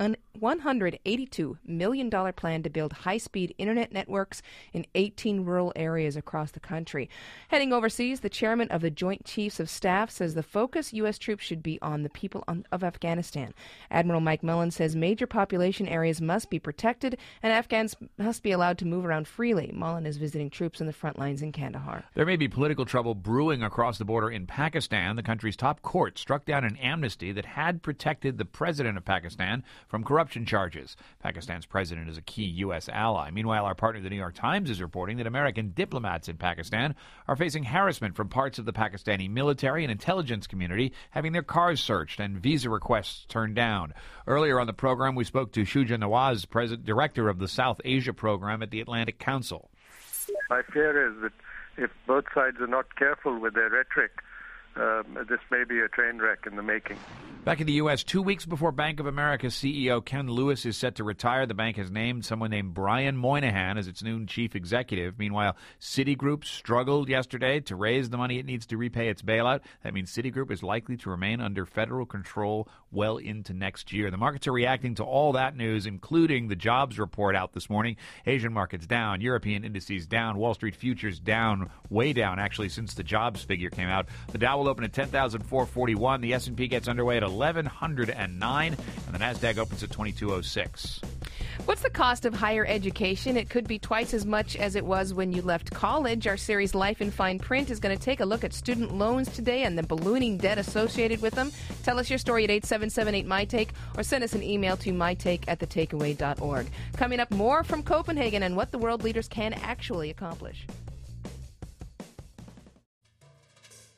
hundred eighty-two million dollars plan to build high-speed internet networks in eighteen rural areas across the country. Heading overseas, the chairman of the Joint Chiefs of Staff says the focus U S troops should be on the people on, of Afghanistan. Admiral Mike Mullen says major population areas must be protected and Afghans must be allowed to move around freely. Mullen is visiting troops on the front lines in Kandahar.
There may be political trouble brewing across the border in Pakistan. The country's top court struck down an amnesty that had protected the president of Pakistan from corruption charges. Pakistan's president is a key U S ally. Meanwhile, our partner, the New York Times, is reporting that American diplomats in Pakistan are facing harassment from parts of the Pakistani military and intelligence community, having their cars searched and visa requests turned down. Earlier on the program, we spoke to Shuja Nawaz, president, director of the South Asia program at the Atlantic Council.
My fear is that if both sides are not careful with their rhetoric, um, this may be a train wreck in the making.
Back in the U S, two weeks before Bank of America C E O Ken Lewis is set to retire, the bank has named someone named Brian Moynihan as its new chief executive. Meanwhile, Citigroup struggled yesterday to raise the money it needs to repay its bailout. That means Citigroup is likely to remain under federal control well into next year. The markets are reacting to all that news, including the jobs report out this morning. Asian markets down, European indices down, Wall Street futures down, way down actually since the jobs figure came out. The Dow will open at ten thousand four hundred forty-one. The S and P gets underway at eleven oh nine, and the NASDAQ opens at twenty-two oh six.
What's the cost of higher education? It could be twice as much as it was when you left college. Our series Life in Fine Print is going to take a look at student loans today and the ballooning debt associated with them. Tell us your story at eight seven seven eight, M Y Take or send us an email to my take at the takeaway dot org. Coming up, more from Copenhagen and what the world leaders can actually accomplish.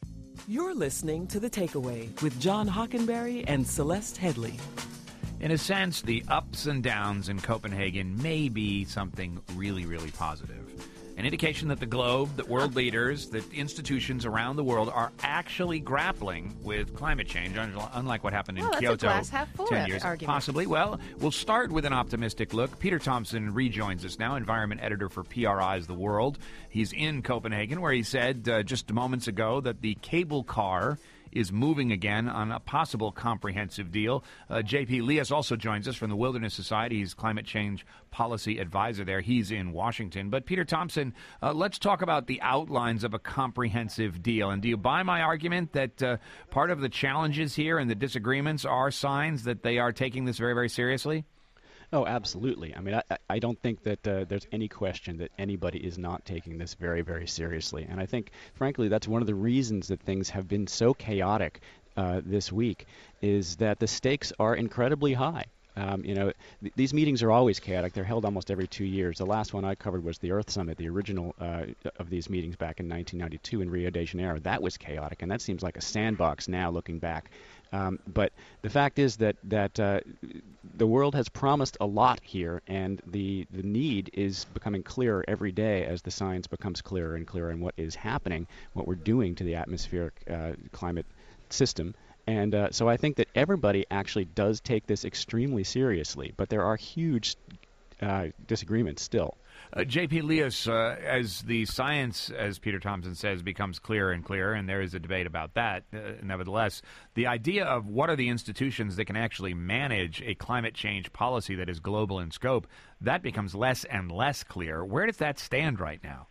You're listening to The Takeaway with John Hockenberry and Celeste Headlee.
In a sense, the ups and downs in Copenhagen may be something really, really positive. An indication that the globe, that world leaders, that institutions around the world are actually grappling with climate change, unlike what happened in
well, that's
Kyoto
a glass half full
ten years.
Argument.
Possibly. Well, we'll start with an optimistic look. Peter Thompson rejoins us now, environment editor for P R I's The World. He's in Copenhagen, where he said uh, just moments ago that the cable car is moving again on a possible comprehensive deal. Uh, J P Lias also joins us from the Wilderness Society. He's climate change policy advisor there. He's in Washington. But Peter Thompson, uh, let's talk about the outlines of a comprehensive deal. And do you buy my argument that uh, part of the challenges here and the disagreements are signs that they are taking this very, very seriously?
Oh, absolutely. I mean, I, I don't think that uh, there's any question that anybody is not taking this very, very seriously. And I think, frankly, that's one of the reasons that things have been so chaotic uh, this week, is that the stakes are incredibly high. Um, you know, th- these meetings are always chaotic. They're held almost every two years. The last one I covered was the Earth Summit, the original uh, of these meetings back in nineteen ninety-two in Rio de Janeiro. That was chaotic, and that seems like a sandbox now looking back. Um, but the fact is that that uh, the world has promised a lot here, and the, the need is becoming clearer every day as the science becomes clearer and clearer and what is happening, what we're doing to the atmospheric uh, climate system. And uh, so I think that everybody actually does take this extremely seriously, but there are huge uh, disagreements still.
Uh, J P Lias, uh, as the science, as Peter Thompson says, becomes clearer and clearer, and there is a debate about that, uh, nevertheless, the idea of what are the institutions that can actually manage a climate change policy that is global in scope, that becomes less and less clear. Where does that stand right now?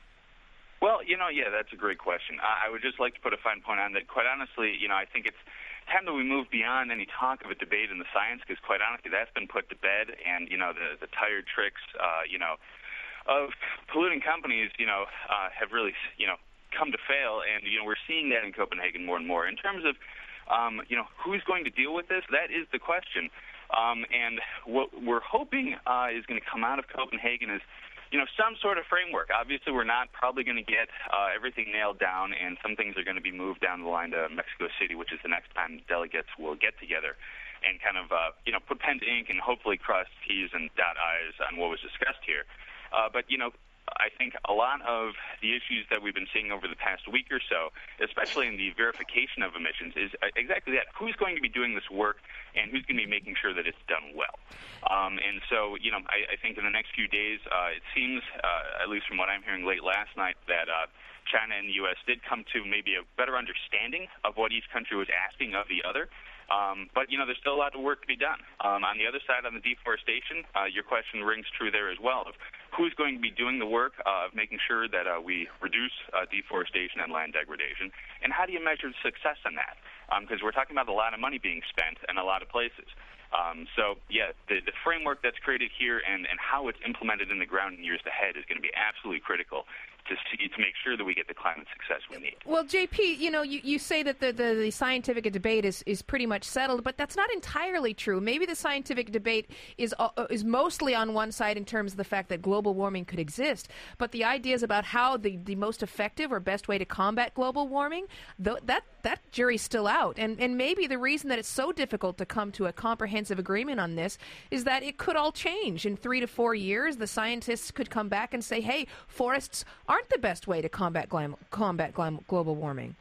Well, you know, yeah, that's a great question. I, I would just like to put a fine point on that. Quite honestly, you know, I think it's time that we move beyond any talk of a debate in the science, because quite honestly, that's been put to bed, and, you know, the, the tired tricks, uh, you know, of polluting companies, you know, uh, have really, you know, come to fail, and, you know, we're seeing that in Copenhagen more and more. In terms of, um, you know, who's going to deal with this, that is the question. Um, and what we're hoping uh, is going to come out of Copenhagen is, you know, some sort of framework. Obviously, we're not probably going to get uh, everything nailed down, and some things are going to be moved down the line to Mexico City, which is the next time delegates will get together and kind of, uh, you know, put pen to ink and hopefully cross T's and dot I's on what was discussed here. Uh, but, you know, I think a lot of the issues that we've been seeing over the past week or so, especially in the verification of emissions, is exactly that. Who's going to be doing this work, and who's going to be making sure that it's done well? Um, and so, you know, I, I think in the next few days, uh, it seems, uh, at least from what I'm hearing late last night, that uh, China and the U S did come to maybe a better understanding of what each country was asking of the other. Um, but, you know, there's still a lot of work to be done. Um, on the other side, on the deforestation, uh, your question rings true there as well, of who's going to be doing the work uh, of making sure that uh, we reduce uh, deforestation and land degradation, and how do you measure success in that? Because um, we're talking about a lot of money being spent in a lot of places. Um, so, yeah, the, the framework that's created here and, and how it's implemented in the ground in years ahead is going to be absolutely critical to see, to make sure that we get the climate success we need.
Well, J P, you know, you, you say that the, the, the scientific debate is, is pretty much settled, but that's not entirely true. Maybe the scientific debate is uh, is mostly on one side in terms of the fact that global warming could exist, but the ideas about how the, the most effective or best way to combat global warming, th- that that jury's still out. And, and maybe the reason that it's so difficult to come to a comprehensive agreement on this is that it could all change. In three to four years, the scientists could come back and say, hey, forests aren't the best way to combat glam- combat glam- global warming.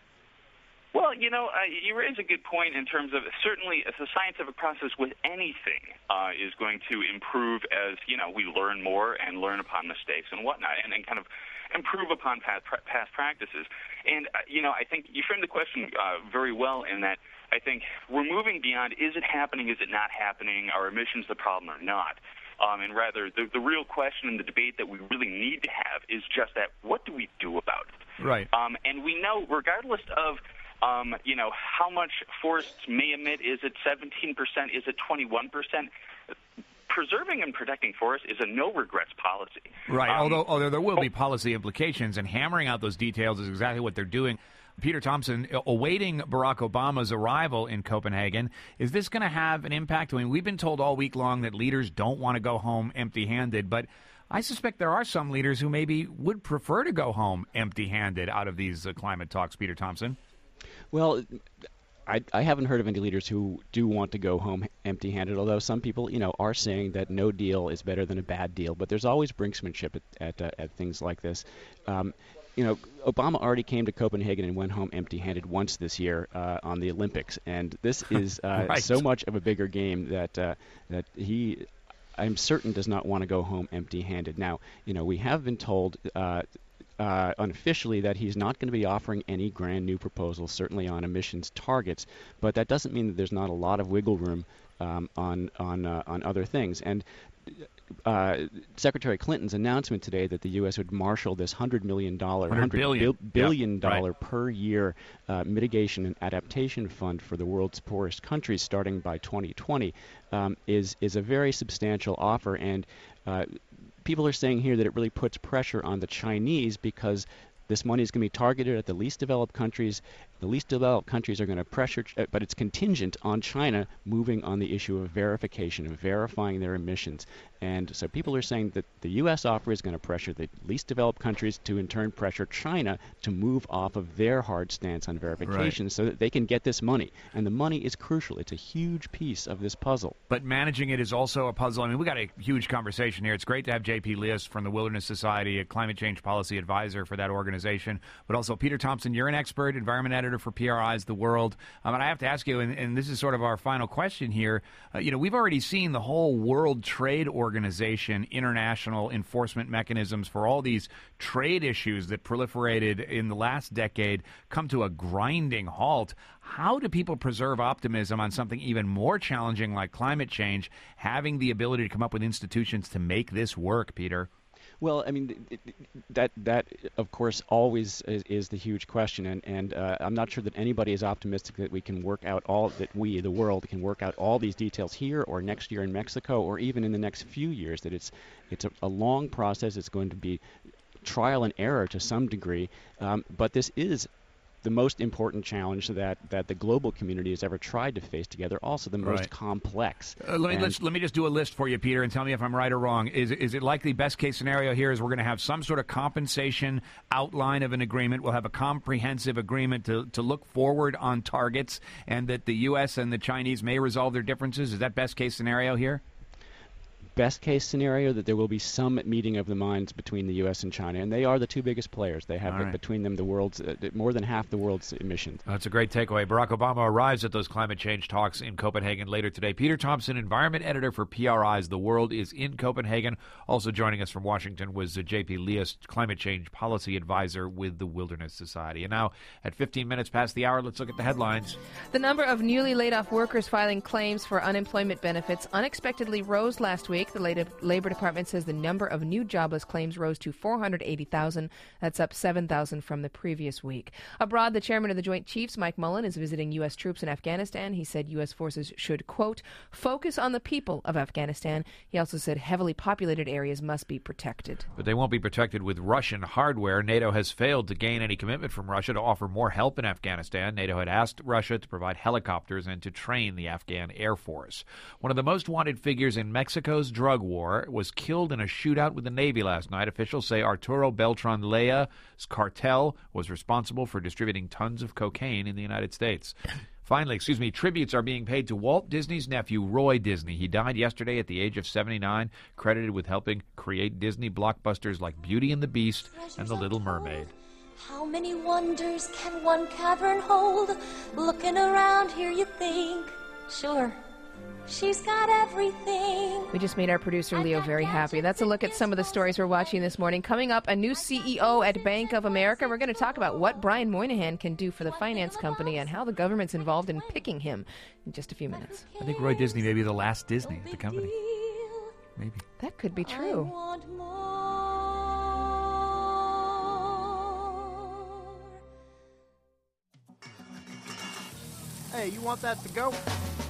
Well, you know, uh, you raise a good point in terms of certainly the scientific process with anything uh, is going to improve as, you know, we learn more and learn upon mistakes and whatnot, and, and kind of improve upon past, past practices. And, uh, you know, I think you framed the question uh, very well in that I think we're moving beyond, is it happening, is it not happening, are emissions the problem or not? Um, and rather, the, the real question in the debate that we really need to have is just that, what do we do about it?
Right.
Um, and we know, regardless of, um, you know, how much forests may emit, is it seventeen percent, is it twenty-one percent? Preserving and protecting forests is a no-regrets policy.
Right,
um,
although, although there will be policy implications, and hammering out those details is exactly what they're doing. Peter Thompson, awaiting Barack Obama's arrival in Copenhagen, is this going to have an impact? I mean, we've been told all week long that leaders don't want to go home empty-handed, but I suspect there are some leaders who maybe would prefer to go home empty-handed out of these uh, climate talks, Peter Thompson.
Well, I, I haven't heard of any leaders who do want to go home empty-handed, although some people, you know, are saying that no deal is better than a bad deal. But there's always brinksmanship at, at, uh, at things like this. Um, you know, Obama already came to Copenhagen and went home empty-handed once this year uh, on the Olympics. And this is uh,
right.
so much of a bigger game that uh, that he, I'm certain, does not want to go home empty-handed. Now, you know, we have been told uh, Uh, unofficially that he's not going to be offering any grand new proposals, certainly on emissions targets, but that doesn't mean that there's not a lot of wiggle room um, on on uh, on other things. And uh, Secretary Clinton's announcement today that the U S would marshal this one hundred million dollars,
one hundred billion
bil- billion
yep,
dollar
right.
per year uh, mitigation and adaptation fund for the world's poorest countries starting by twenty twenty um, is is a very substantial offer. And uh, people are saying here that it really puts pressure on the Chinese because this money is going to be targeted at the least developed countries. The least developed countries are going to pressure, but it's contingent on China moving on the issue of verification, of verifying their emissions. And so people are saying that the U S offer is going to pressure the least developed countries to in turn pressure China to move off of their hard stance on verification right. so that they can get this money. And the money is crucial. It's a huge piece of this puzzle.
But managing it is also a puzzle. I mean, we got a huge conversation here. It's great to have J P Lias from the Wilderness Society, a climate change policy advisor for that organization. But also, Peter Thompson, you're an expert, environment editor for P R I's The World. Um, and I have to ask you, and, and this is sort of our final question here, uh, you know, we've already seen the whole World Trade Organization, international enforcement mechanisms for all these trade issues that proliferated in the last decade come to a grinding halt. How do people preserve optimism on something even more challenging like climate change, having the ability to come up with institutions to make this work, Peter?
Well, I mean, that that of course always is, is the huge question, and and uh, I'm not sure that anybody is optimistic that we can work out all that we, the world, can work out all these details here or next year in Mexico or even in the next few years. That it's it's a, a long process. It's going to be trial and error to some degree, um, but this is the most important challenge that, that the global community has ever tried to face together, also the most
right.
complex.
Uh, let, me,
and
let's, let me just do a list for you, Peter, and tell me if I'm right or wrong. Is, is it likely best case scenario here is we're going to have some sort of compensation outline of an agreement. We'll have a comprehensive agreement to, to look forward on targets, and that the U S and the Chinese may resolve their differences. Is that best case scenario here?
Best case scenario that there will be some meeting of the minds between the U S and China, and they are the two biggest players. They have
right.
between them the world's uh, more than half the world's emissions.
That's a great takeaway. Barack Obama arrives at those climate change talks in Copenhagen later today. Peter Thompson, environment editor for P R I's The World, is in Copenhagen. Also joining us from Washington was uh, J P Lias, climate change policy advisor with the Wilderness Society. And now, at fifteen minutes past the hour, let's look at the headlines.
The number of newly laid-off workers filing claims for unemployment benefits unexpectedly rose last week. The Labor Department says the number of new jobless claims rose to four hundred eighty thousand. That's up seven thousand from the previous week. Abroad, the chairman of the Joint Chiefs, Mike Mullen, is visiting U S troops in Afghanistan. He said U S forces should, quote, focus on the people of Afghanistan. He also said heavily populated areas must be protected.
But they won't be protected with Russian hardware. NATO has failed to gain any commitment from Russia to offer more help in Afghanistan. NATO had asked Russia to provide helicopters and to train the Afghan Air Force. One of the most wanted figures in Mexico's drug war was killed in a shootout with the Navy last night. Officials say Arturo Beltran Lea's cartel was responsible for distributing tons of cocaine in the United States. Finally, excuse me, tributes are being paid to Walt Disney's nephew, Roy Disney. He died yesterday at the age of seventy-nine, credited with helping create Disney blockbusters like Beauty and the Beast and The Little Mermaid.
How many wonders can one cavern hold? Looking around here, you think, sure, she's got everything.
We just made our producer Leo very happy. That's a look at some of the stories we're watching this morning. Coming up, a new C E O at Bank of America. We're going to talk about what Brian Moynihan can do for the finance company and how the government's involved in picking him in just a few minutes.
I think Roy Disney may be the last Disney at the company. Maybe.
That could be true.
Hey, you want that to go?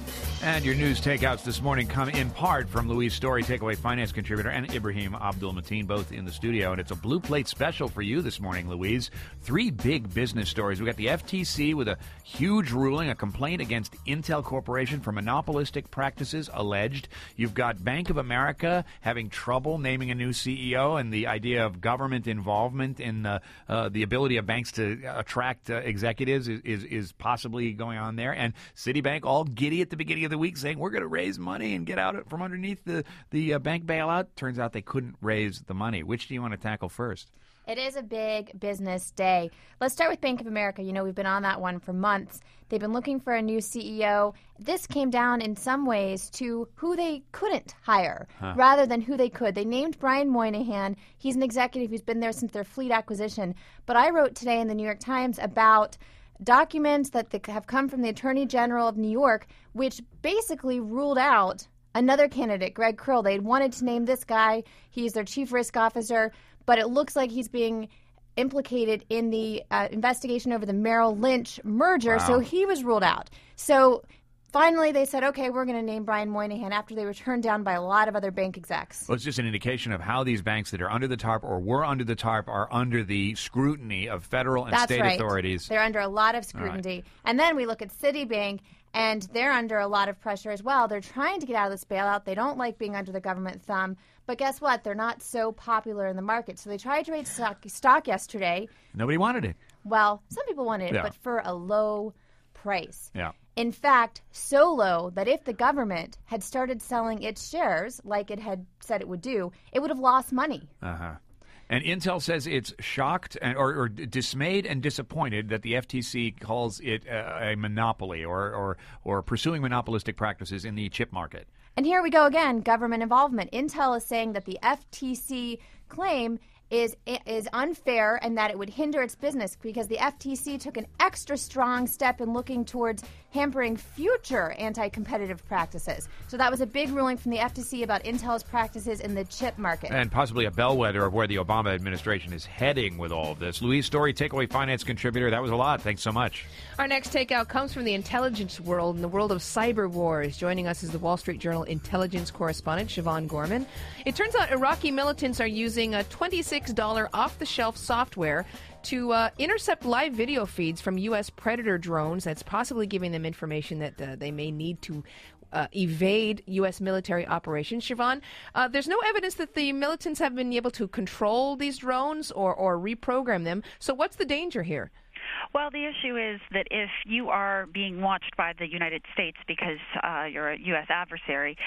And your news takeouts this morning come in part from Louise Story, Takeaway Finance contributor, and Ibrahim Abdul-Mateen, both in the studio. And it's a Blue Plate special for you this morning, Louise. Three big business stories. We got the F T C with a huge ruling, a complaint against Intel Corporation for monopolistic practices alleged. You've got Bank of America having trouble naming a new C E O, and the idea of government involvement in uh, uh, the ability of banks to attract uh, executives is, is, is possibly going on there. And Citibank all giddy at the beginning of the week saying we're going to raise money and get out from underneath the, the uh, bank bailout. Turns out they couldn't raise the money. Which do you want to tackle first?
It is a big business day. Let's start with Bank of America. You know, we've been on that one for months. They've been looking for a new C E O. This came down in some ways to who they couldn't hire huh. rather than who they could. They named Brian Moynihan. He's an executive who's been there since their fleet acquisition. But I wrote today in the New York Times about documents that have come from the Attorney General of New York, which basically ruled out another candidate, Greg Krill. They wanted to name this guy. He's their chief risk officer. But it looks like he's being implicated in the uh, investigation over the Merrill Lynch merger, wow. so he was ruled out. So finally they said, okay, we're going to name Brian Moynihan after they were turned down by a lot of other bank execs.
Well, it's just an indication of how these banks that are under the tarp or were under the tarp are under the scrutiny of federal and
That's
state
right.
authorities.
They're under a lot of scrutiny. Right. And then we look at Citibank, and they're under a lot of pressure as well. They're trying to get out of this bailout. They don't like being under the government thumb. But guess what? They're not so popular in the market. So they tried to raise stock, stock yesterday.
Nobody wanted it.
Well, some people wanted it,
yeah.
but for a low price.
Yeah.
In fact, so low that if the government had started selling its shares like it had said it would do, it would have lost money.
Uh-huh. And Intel says it's shocked and, or, or dismayed and disappointed that the F T C calls it a, a monopoly or, or, or pursuing monopolistic practices in the chip market.
And here we go again, government involvement. Intel is saying that the F T C claim is is unfair and that it would hinder its business because the F T C took an extra strong step in looking towards hampering future anti-competitive practices. So that was a big ruling from the F T C about Intel's practices in the chip market.
And possibly a bellwether of where the Obama administration is heading with all of this. Louise Story, Takeaway Finance contributor. That was a lot. Thanks so much.
Our next takeout comes from the intelligence world, in the world of cyber wars. Joining us is the Wall Street Journal intelligence correspondent, Siobhan Gorman. It turns out Iraqi militants are using a twenty-six dollars off-the-shelf software to uh, intercept live video feeds from U S Predator drones. That's possibly giving them information that uh, they may need to uh, evade U S military operations. Siobhan, uh, there's no evidence that the militants have been able to control these drones or, or reprogram them. So what's the danger here?
Well, the issue is that if you are being watched by the United States because uh, you're a U S adversary,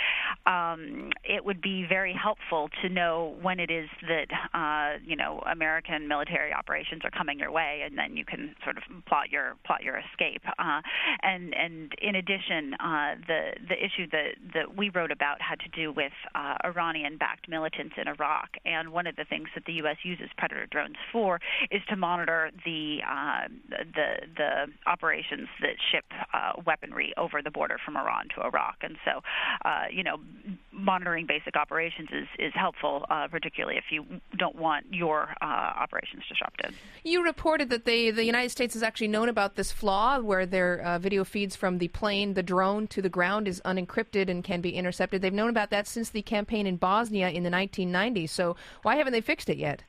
um, it would be very helpful to know when it is that, uh, you know, American military operations are coming your way, and then you can sort of plot your plot your escape. Uh, and and in addition, uh, the the issue that, that we wrote about had to do with uh, Iranian-backed militants in Iraq. And one of the things that the U S uses Predator drones for is to monitor the uh, the the operations that ship uh, weaponry over the border from Iran to Iraq. And so, uh, you know, monitoring basic operations is, is helpful, uh, particularly if you don't want your uh, operations disrupted.
You reported that they, the United States has actually known about this flaw where their uh, video feeds from the plane, the drone, to the ground is unencrypted and can be intercepted. They've known about that since the campaign in Bosnia in the nineteen nineties. So why haven't they fixed it yet?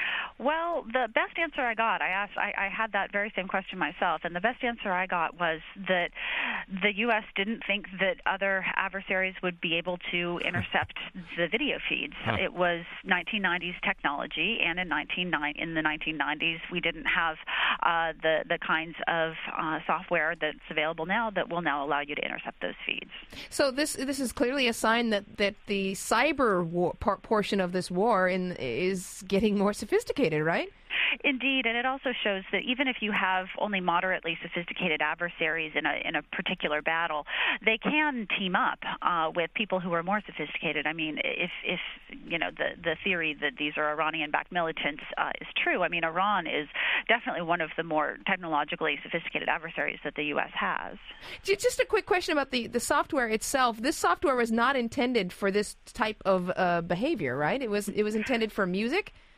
Well, the best answer I got, I asked, I, I had that very same question myself, and the best answer I got was that the U S didn't think that other adversaries would be able to intercept the video feeds. Huh. It was nineteen nineties technology, and in nineteen in the nineteen nineties, we didn't have uh, the the kinds of uh, software that's available now that will now allow you to intercept those feeds.
So this this is clearly a sign that that the cyber war, part, portion of this war in, is getting more sophisticated. Right?
Indeed, and it also shows that even if you have only moderately sophisticated adversaries in a in a particular battle, they can team up uh, with people who are more sophisticated. I mean, if if you know the the theory that these are Iranian-backed militants uh, is true, I mean, Iran is definitely one of the more technologically sophisticated adversaries that the U S has.
Just a quick question about the the software itself. This software was not intended for this type of uh, behavior, right? It was it was intended for music.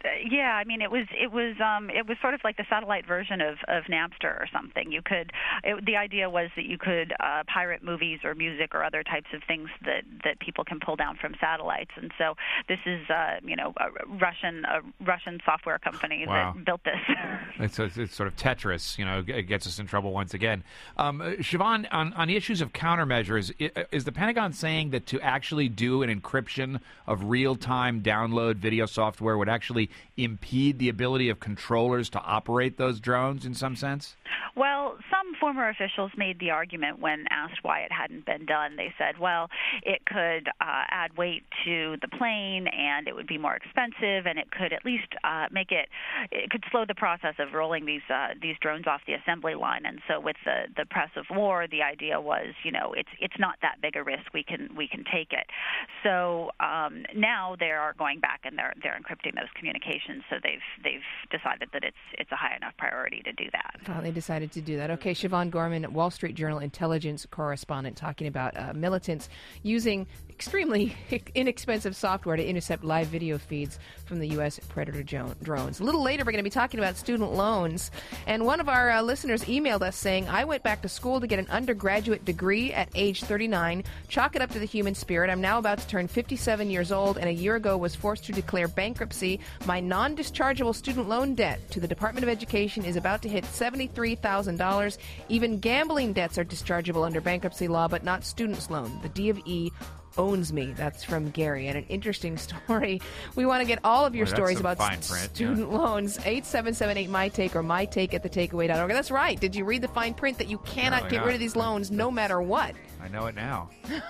yeah, I mean, it was it was um, it was sort of like the satellite version of, of Napster or something. You could, it, the idea was that you could uh, pirate movies or music or other types of things that, that people can pull down from satellites. And so this is, uh, you know, a Russian a Russian software company
Wow.
that built this.
It's, it's, it's sort of Tetris, you know, it gets us in trouble once again. Um, uh, Siobhan, on, on the issues of countermeasures, i- is the Pentagon saying that to actually do an encryption of real-time download video software would actually impede the ability of controllers to operate those drones in some sense?
Well, some former officials made the argument when asked why it hadn't been done. They said, well, it could uh, add weight to the plane and it would be more expensive, and it could at least uh, make it, it could slow the process of rolling these uh, these drones off the assembly line. And so with the, the press of war, the idea was, you know, it's it's not that big a risk. We can we can take it. So um, now they are going back and they're they're encrypting those communications. So they've they've decided that it's it's a high enough priority to do that.
Finally decided to do that. Okay, Siobhan Gorman, Wall Street Journal intelligence correspondent, talking about uh, militants using extremely inexpensive software to intercept live video feeds from the U S Predator jo- drones. A little later, we're going to be talking about student loans. And one of our uh, listeners emailed us saying, I went back to school to get an undergraduate degree at age thirty-nine. Chalk it up to the human spirit. I'm now about to turn fifty-seven years old, and a year ago was forced to declare bankruptcy. My non-dischargeable student loan debt to the Department of Education is about to hit seventy-three thousand dollars. Even gambling debts are dischargeable under bankruptcy law, but not students' loan. The D of E owns me. That's from Gary. And an interesting story. We want to get all of your
Boy, that's
stories
some
about
fine
s-
print,
student
yeah.
loans. eight seven seven eight my take or my take at the takeaway dot org. That's right. Did you read the fine print that you cannot
Oh,
get
yeah.
rid of these loans no matter what?
I know it now.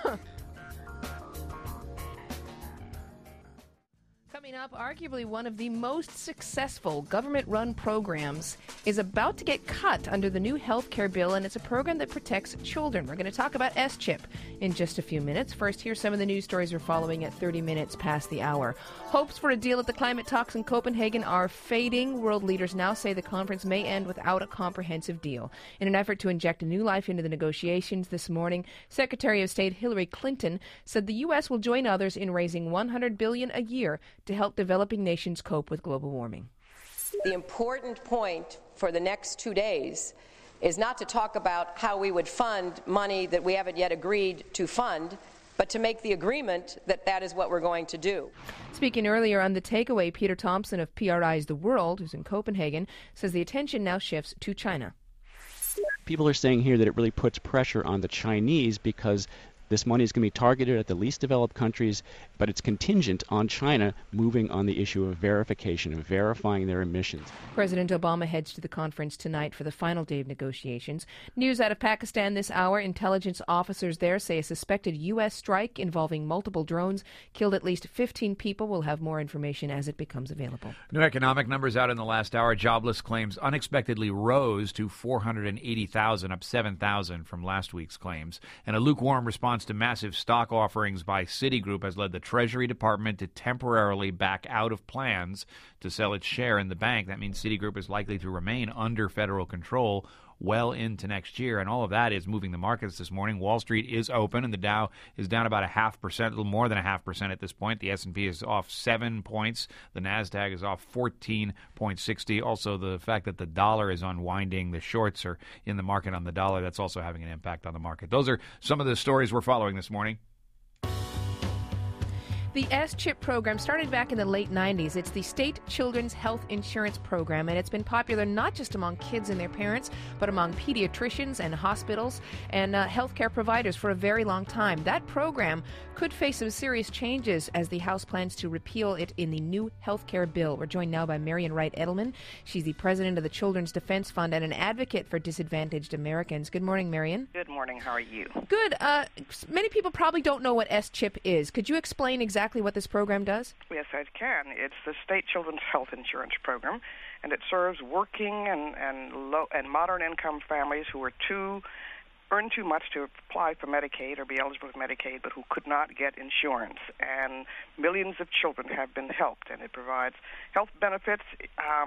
Coming up, arguably one of the most successful government-run programs is about to get cut under the new health care bill, and it's a program that protects children. We're going to talk about S chip in just a few minutes. First, here's some of the news stories we're following at thirty minutes past the hour. Hopes for a deal at the climate talks in Copenhagen are fading. World leaders now say the conference may end without a comprehensive deal. In an effort to inject a new life into the negotiations this morning, Secretary of State Hillary Clinton said the U S will join others in raising one hundred billion dollars a year to help developing nations cope with global warming.
The important point for the next two days is not to talk about how we would fund money that we haven't yet agreed to fund, but to make the agreement that that is what we're going to do.
Speaking earlier on the takeaway, Peter Thompson of P R I's The World, who's in Copenhagen, says the attention now shifts to China.
People are saying here that it really puts pressure on the Chinese because this money is going to be targeted at the least developed countries, but it's contingent on China moving on the issue of verification, of verifying their emissions.
President Obama heads to the conference tonight for the final day of negotiations. News out of Pakistan this hour. Intelligence officers there say a suspected U S strike involving multiple drones killed at least fifteen people. We'll have more information as it becomes available.
New economic numbers out in the last hour. Jobless claims unexpectedly rose to four hundred eighty thousand, up seven thousand from last week's claims. And a lukewarm response to massive stock offerings by Citigroup has led the Treasury Department to temporarily back out of plans to sell its share in the bank. That means Citigroup is likely to remain under federal control well into next year, and all of that is moving the markets this morning. Wall Street is open, and the Dow is down about a half percent, a little more than a half percent at this point. The S and P is off seven points. The Nasdaq is off fourteen point six zero. Also, the fact that the dollar is unwinding, the shorts are in the market on the dollar, that's also having an impact on the market. Those are some of the stories we're following this morning.
The S chip program started back in the late nineties. It's the state children's health insurance program, and it's been popular not just among kids and their parents, but among pediatricians and hospitals and uh, healthcare providers for a very long time. That program could face some serious changes as the House plans to repeal it in the new healthcare bill. We're joined now by Marian Wright Edelman. She's the president of the Children's Defense Fund and an advocate for disadvantaged Americans. Good morning, Marian.
Good morning. How are you?
Good. Uh, many people probably don't know what S chip is. Could you explain exactly Exactly what this program does?
Yes, I can. It's the state children's health insurance program, and it serves working and and low and modern income families who are too earn too much to apply for Medicaid or be eligible for Medicaid, but who could not get insurance. And millions of children have been helped, and it provides health benefits um,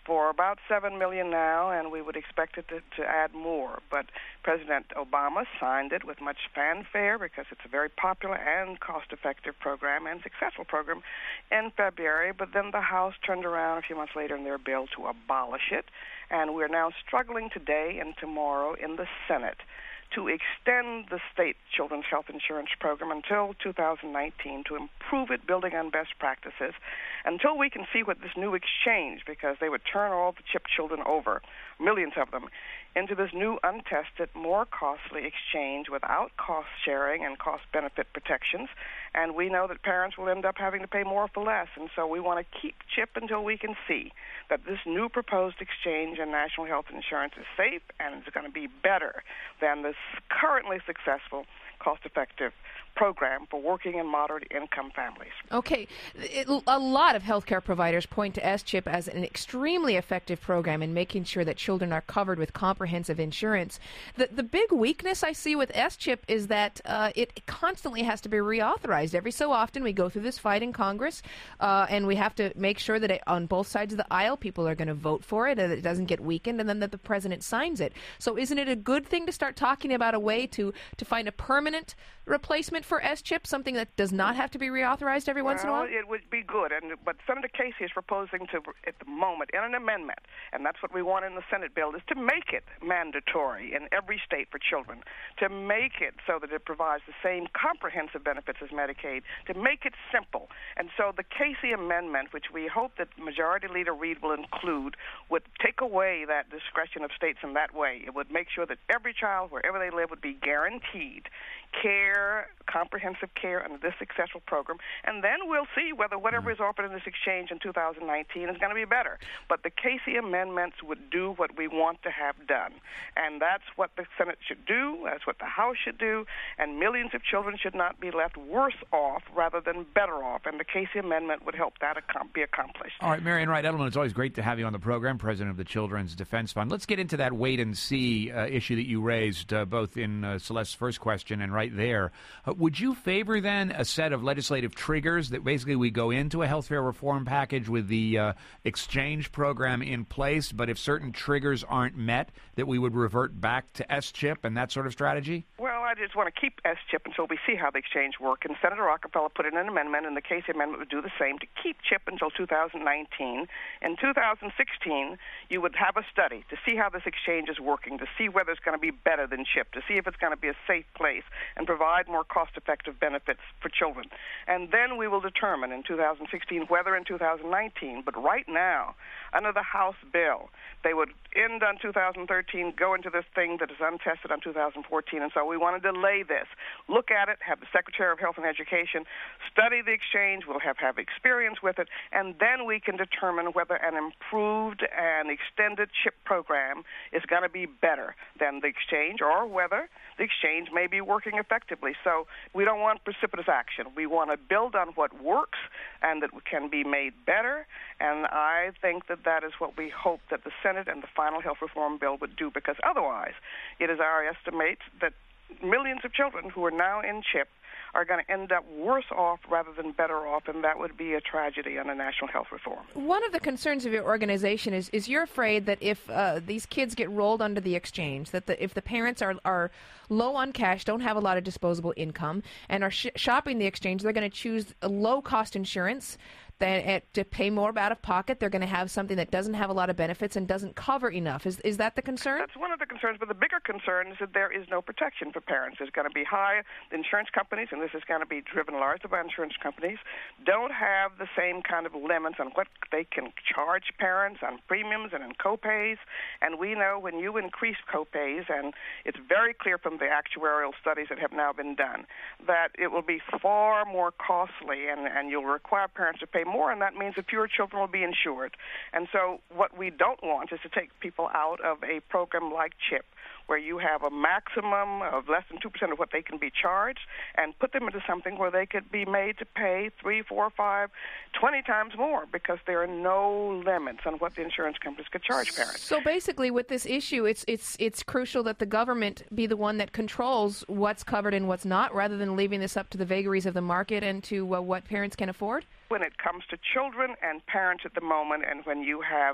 for about seven million dollars now, and we would expect it to, to add more. But President Obama signed it with much fanfare because it's a very popular and cost-effective program and successful program in February. But then the House turned around a few months later in their bill to abolish it, and we're now struggling today and tomorrow in the Senate to extend the state children's health insurance program until two thousand nineteen, to improve it, building on best practices, until we can see what this new exchange, because they would turn all the CHIP children over, millions of them, into this new untested, more costly exchange without cost sharing and cost benefit protections. And we know that parents will end up having to pay more for less. And so we want to keep CHIP until we can see that this new proposed exchange in national health insurance is safe and it's going to be better than this currently successful, cost-effective program for working and moderate-income families.
Okay. It, a lot of healthcare providers point to S CHIP as an extremely effective program in making sure that children are covered with comprehensive insurance. The, the big weakness I see with S CHIP is that uh, it constantly has to be reauthorized. Every so often we go through this fight in Congress, uh, and we have to make sure that it, on both sides of the aisle people are going to vote for it, and that it doesn't get weakened, and then that the president signs it. So isn't it a good thing to start talking about a way to, to find a permanent replacement for S CHIP, something that does not have to be reauthorized every
well,
once in a while?
It would be good, and but Senator Casey is proposing to, at the moment, in an amendment, and that's what we want in the Senate bill, is to make it mandatory in every state for children, to make it so that it provides the same comprehensive benefits as Medicaid, to make it simple. And so the Casey amendment, which we hope that Majority Leader Reid will include, would take away that discretion of states in that way. It would make sure that every child, wherever they live, would be guaranteed care, comprehensive care under this successful program, and then we'll see whether whatever is offered in this exchange in two thousand nineteen is going to be better. But the Casey amendments would do what we want to have done, and that's what the Senate should do, that's what the House should do, and millions of children should not be left worse off rather than better off, and the Casey amendment would help that ac- be accomplished.
All right, Marian Wright Edelman, it's always great to have you on the program, President of the Children's Defense Fund. Let's get into that wait-and-see uh, issue that you raised, uh, both in uh, Celeste's first question and right there. Uh, would you favor, then, a set of legislative triggers that basically we go into a health care reform package with the uh, exchange program in place, but if certain triggers aren't met, that we would revert back to S CHIP and that sort of strategy?
Well, I just want to keep S CHIP until we see how the exchange works. And Senator Rockefeller put in an amendment, and the Casey amendment would do the same, to keep CHIP until two thousand nineteen. In two thousand sixteen, you would have a study to see how this exchange is working, to see whether it's going to be better than CHIP, to see if it's going to be a safe place and provide more cost-effective benefits for children. And then we will determine in two thousand sixteen whether in two thousand nineteen. But right now, under the House bill, they would end on two thousand thirteen, go into this thing that is untested on two thousand fourteen. And so we want to delay this. Look at it, have the Secretary of Health and Education study the exchange. We'll have, have experience with it, and then we can determine whether an improved and extended CHIP program is going to be better than the exchange, or whether the exchange may be working effectively. So we don't want precipitous action. We want to build on what works and that can be made better, and I think that that is what we hope that the Senate and the final health reform bill would do, because otherwise it is our estimate that millions of children who are now in CHIP are going to end up worse off rather than better off, and that would be a tragedy on a national health reform.
One of the concerns of your organization is, is you're afraid that if uh, these kids get rolled under the exchange, that the, if the parents are, are low on cash, don't have a lot of disposable income, and are sh- shopping the exchange, they're going to choose a low-cost insurance that, to pay more out of pocket. They're going to have something that doesn't have a lot of benefits and doesn't cover enough. Is is that the concern?
That's one of the concerns, but the bigger concern is that there is no protection for parents. There's going to be high insurance companies, and this is going to be driven largely by insurance companies, don't have the same kind of limits on what they can charge parents on premiums and in copays. And we know when you increase copays, and it's very clear from the actuarial studies that have now been done, that it will be far more costly, and, and you'll require parents to pay more, and that means that fewer children will be insured. And so what we don't want is to take people out of a program like CHIP, where you have a maximum of less than two percent of what they can be charged, and put them into something where they could be made to pay three, four, five, twenty times more, because there are no limits on what the insurance companies could charge parents.
So basically, with this issue, it's it's it's crucial that the government be the one that controls what's covered and what's not, rather than leaving this up to the vagaries of the market and to uh, what parents can afford?
When it comes to children and parents at the moment, and when you have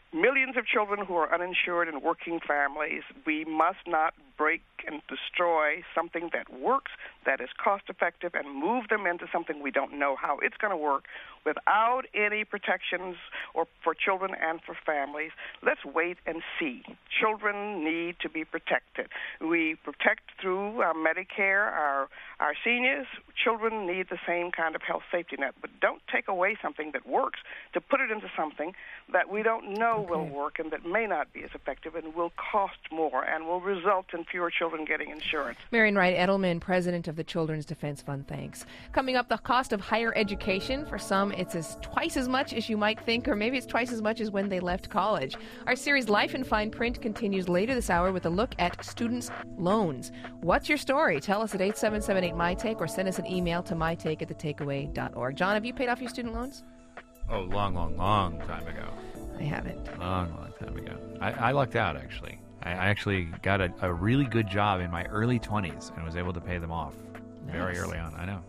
millions of children who are uninsured and working families. We must not break and destroy something that works, that is cost-effective, and move them into something we don't know how it's going to work without any protections or for children and for families. Let's wait and see. Children need to be protected. We protect through uh, Medicare our, our seniors. Children need the same kind of health safety net, but don't take away something that works to put it into something that we don't know okay. will work and that may not be as effective and will cost more and will result in fewer children getting insurance.
Marian Wright Edelman, president of the Children's Defense Fund, thanks. Coming up, the cost of higher education. For some, it's as twice as much as you might think, or maybe it's twice as much as when they left college. Our series Life in Fine Print continues later this hour with a look at students' loans. What's your story? Tell us at eight seven seven eight, M Y Take or send us an email to my take at the takeaway dot org. John, have you paid off your student loans?
Oh, long, long, long time ago.
I haven't.
Long, long time ago. I, I lucked out, actually. I, I actually got a, a really good job in my early twenties and was able to pay them off nice. very early on. I know.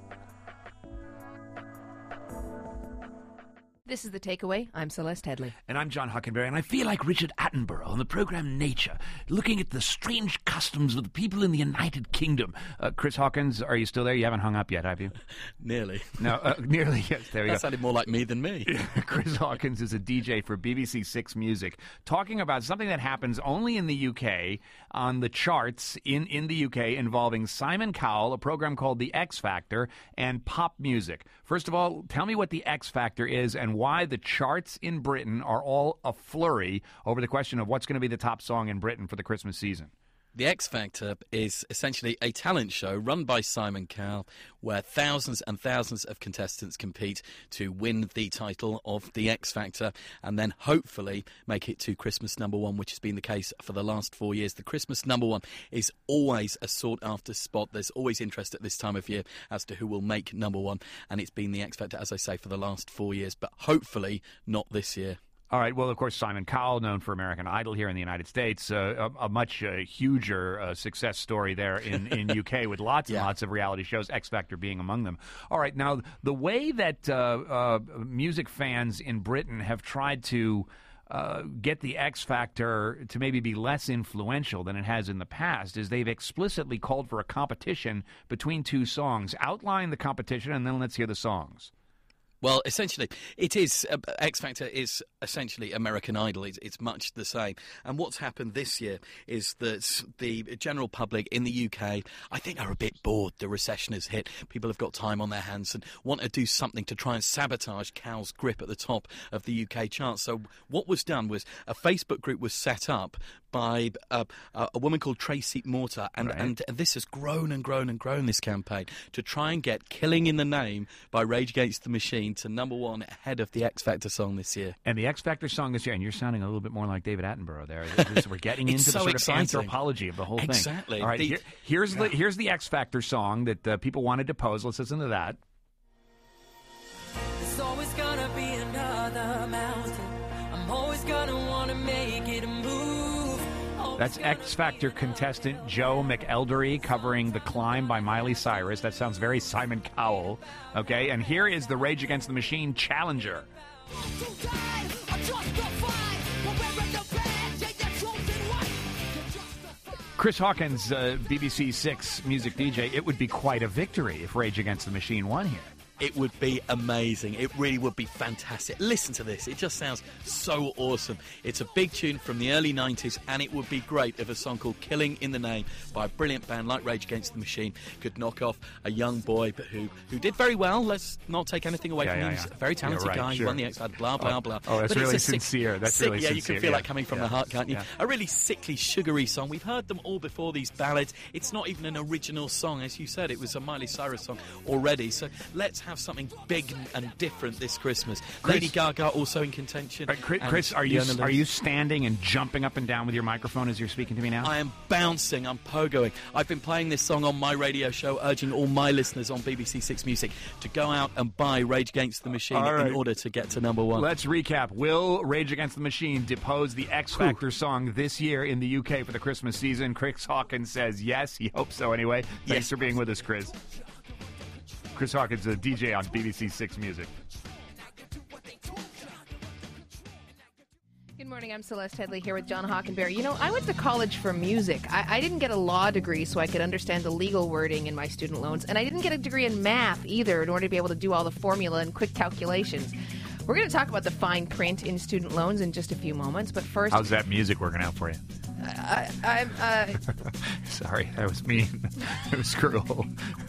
This is The Takeaway. I'm Celeste Headley.
And I'm John Hockenberry, and I feel like Richard Attenborough on the program Nature, looking at the strange customs of the people in the United Kingdom. Uh, Chris Hawkins, are you still there? You haven't hung up yet, have you?
Nearly.
No, uh, nearly, yes, there we
that
go.
That sounded more like me than me.
Chris Hawkins is a D J for B B C Six Music, talking about something that happens only in the U K, on the charts in, in the U K, involving Simon Cowell, a program called The X Factor, and pop music. First of all, tell me what The X Factor is and why the charts in Britain are all a flurry over the question of what's going to be the top song in Britain for the Christmas season.
The X Factor is essentially a talent show run by Simon Cowell where thousands and thousands of contestants compete to win the title of the X Factor and then hopefully make it to Christmas number one, which has been the case for the last four years. The Christmas number one is always a sought-after spot. There's always interest at this time of year as to who will make number one, and it's been the X Factor, as I say, for the last four years, but hopefully not this year.
All right. Well, of course, Simon Cowell, known for American Idol here in the United States, uh, a, a much uh, huger uh, success story there in, in U K with lots yeah. and lots of reality shows, X Factor being among them. All right. Now, the way that uh, uh, music fans in Britain have tried to uh, get the X Factor to maybe be less influential than it has in the past is they've explicitly called for a competition between two songs. Outline the competition, and then let's hear the songs.
Well, essentially, it is, uh, X Factor is essentially American Idol. It's, it's much the same. And what's happened this year is that the general public in the U K, I think, are a bit bored. The recession has hit. People have got time on their hands and want to do something to try and sabotage Cowell's grip at the top of the U K charts. So what was done was a Facebook group was set up by a, a woman called Tracy Mortar, and, right. and, and this has grown and grown and grown, this campaign, to try and get Killing in the Name by Rage Against the Machine to number one ahead of the X Factor song this year.
And the X Factor song this year, and you're sounding a little bit more like David Attenborough there. We're getting into
so
the sort
exciting.
of anthropology of the whole thing.
Exactly.
All right,
the,
here, here's,
yeah.
the, here's the X Factor song that uh, people wanted to pose. Let's listen to that.
There's always gonna be another mountain. I'm always gonna want to make it move.
That's X Factor contestant Joe McElderry covering The Climb by Miley Cyrus. That sounds very Simon Cowell. Okay, and here is the Rage Against the Machine challenger. Chris Hawkins, uh, B B C Six music D J, it would be quite a victory if Rage Against the Machine won here.
It would be amazing. It really would be fantastic. Listen to this. It just sounds so awesome. It's a big tune from the early nineties, and it would be great if a song called Killing in the Name by a brilliant band like Rage Against the Machine could knock off a young boy but who, who did very well. Let's not take anything away
yeah,
from
yeah,
him.
yeah.
He's a very talented
yeah, right,
guy.
Sure.
He won the X Factor, blah, blah,
oh,
blah.
Oh, that's
but
really
it's a
sincere.
Sick,
that's
sick,
really
yeah,
sincere.
you can feel
yeah.
that coming from
yeah.
the heart, can't you?
Yeah.
A really sickly, sugary song. We've heard them all before, these ballads. It's not even an original song. As you said, it was a Miley Cyrus song already. So let's have something big and different this Christmas.
Chris,
Lady Gaga also in contention.
Right, Chris, Chris are you are you standing and jumping up and down with your microphone as you're speaking to me now?
I am bouncing. I'm pogoing. I've been playing this song on my radio show, urging all my listeners on B B C Six Music to go out and buy Rage Against the Machine right. in order to get to number one.
Let's recap. Will Rage Against the Machine depose the X Factor Whew. song this year in the U K for the Christmas season? Chris Hawkins says yes. He hopes so anyway. Thanks yes. for being with us, Chris. Chris Hawkins, a D J on B B C Six Music.
Good morning. I'm Celeste Headley here with John Hockenberry. You know, I went to college for music. I, I didn't get a law degree so I could understand the legal wording in my student loans, and I didn't get a degree in math either in order to be able to do all the formula and quick calculations. We're going to talk about the fine print in student loans in just a few moments, but first...
How's that music working out for you?
I, I'm, uh...
Sorry, that was mean. It was cruel.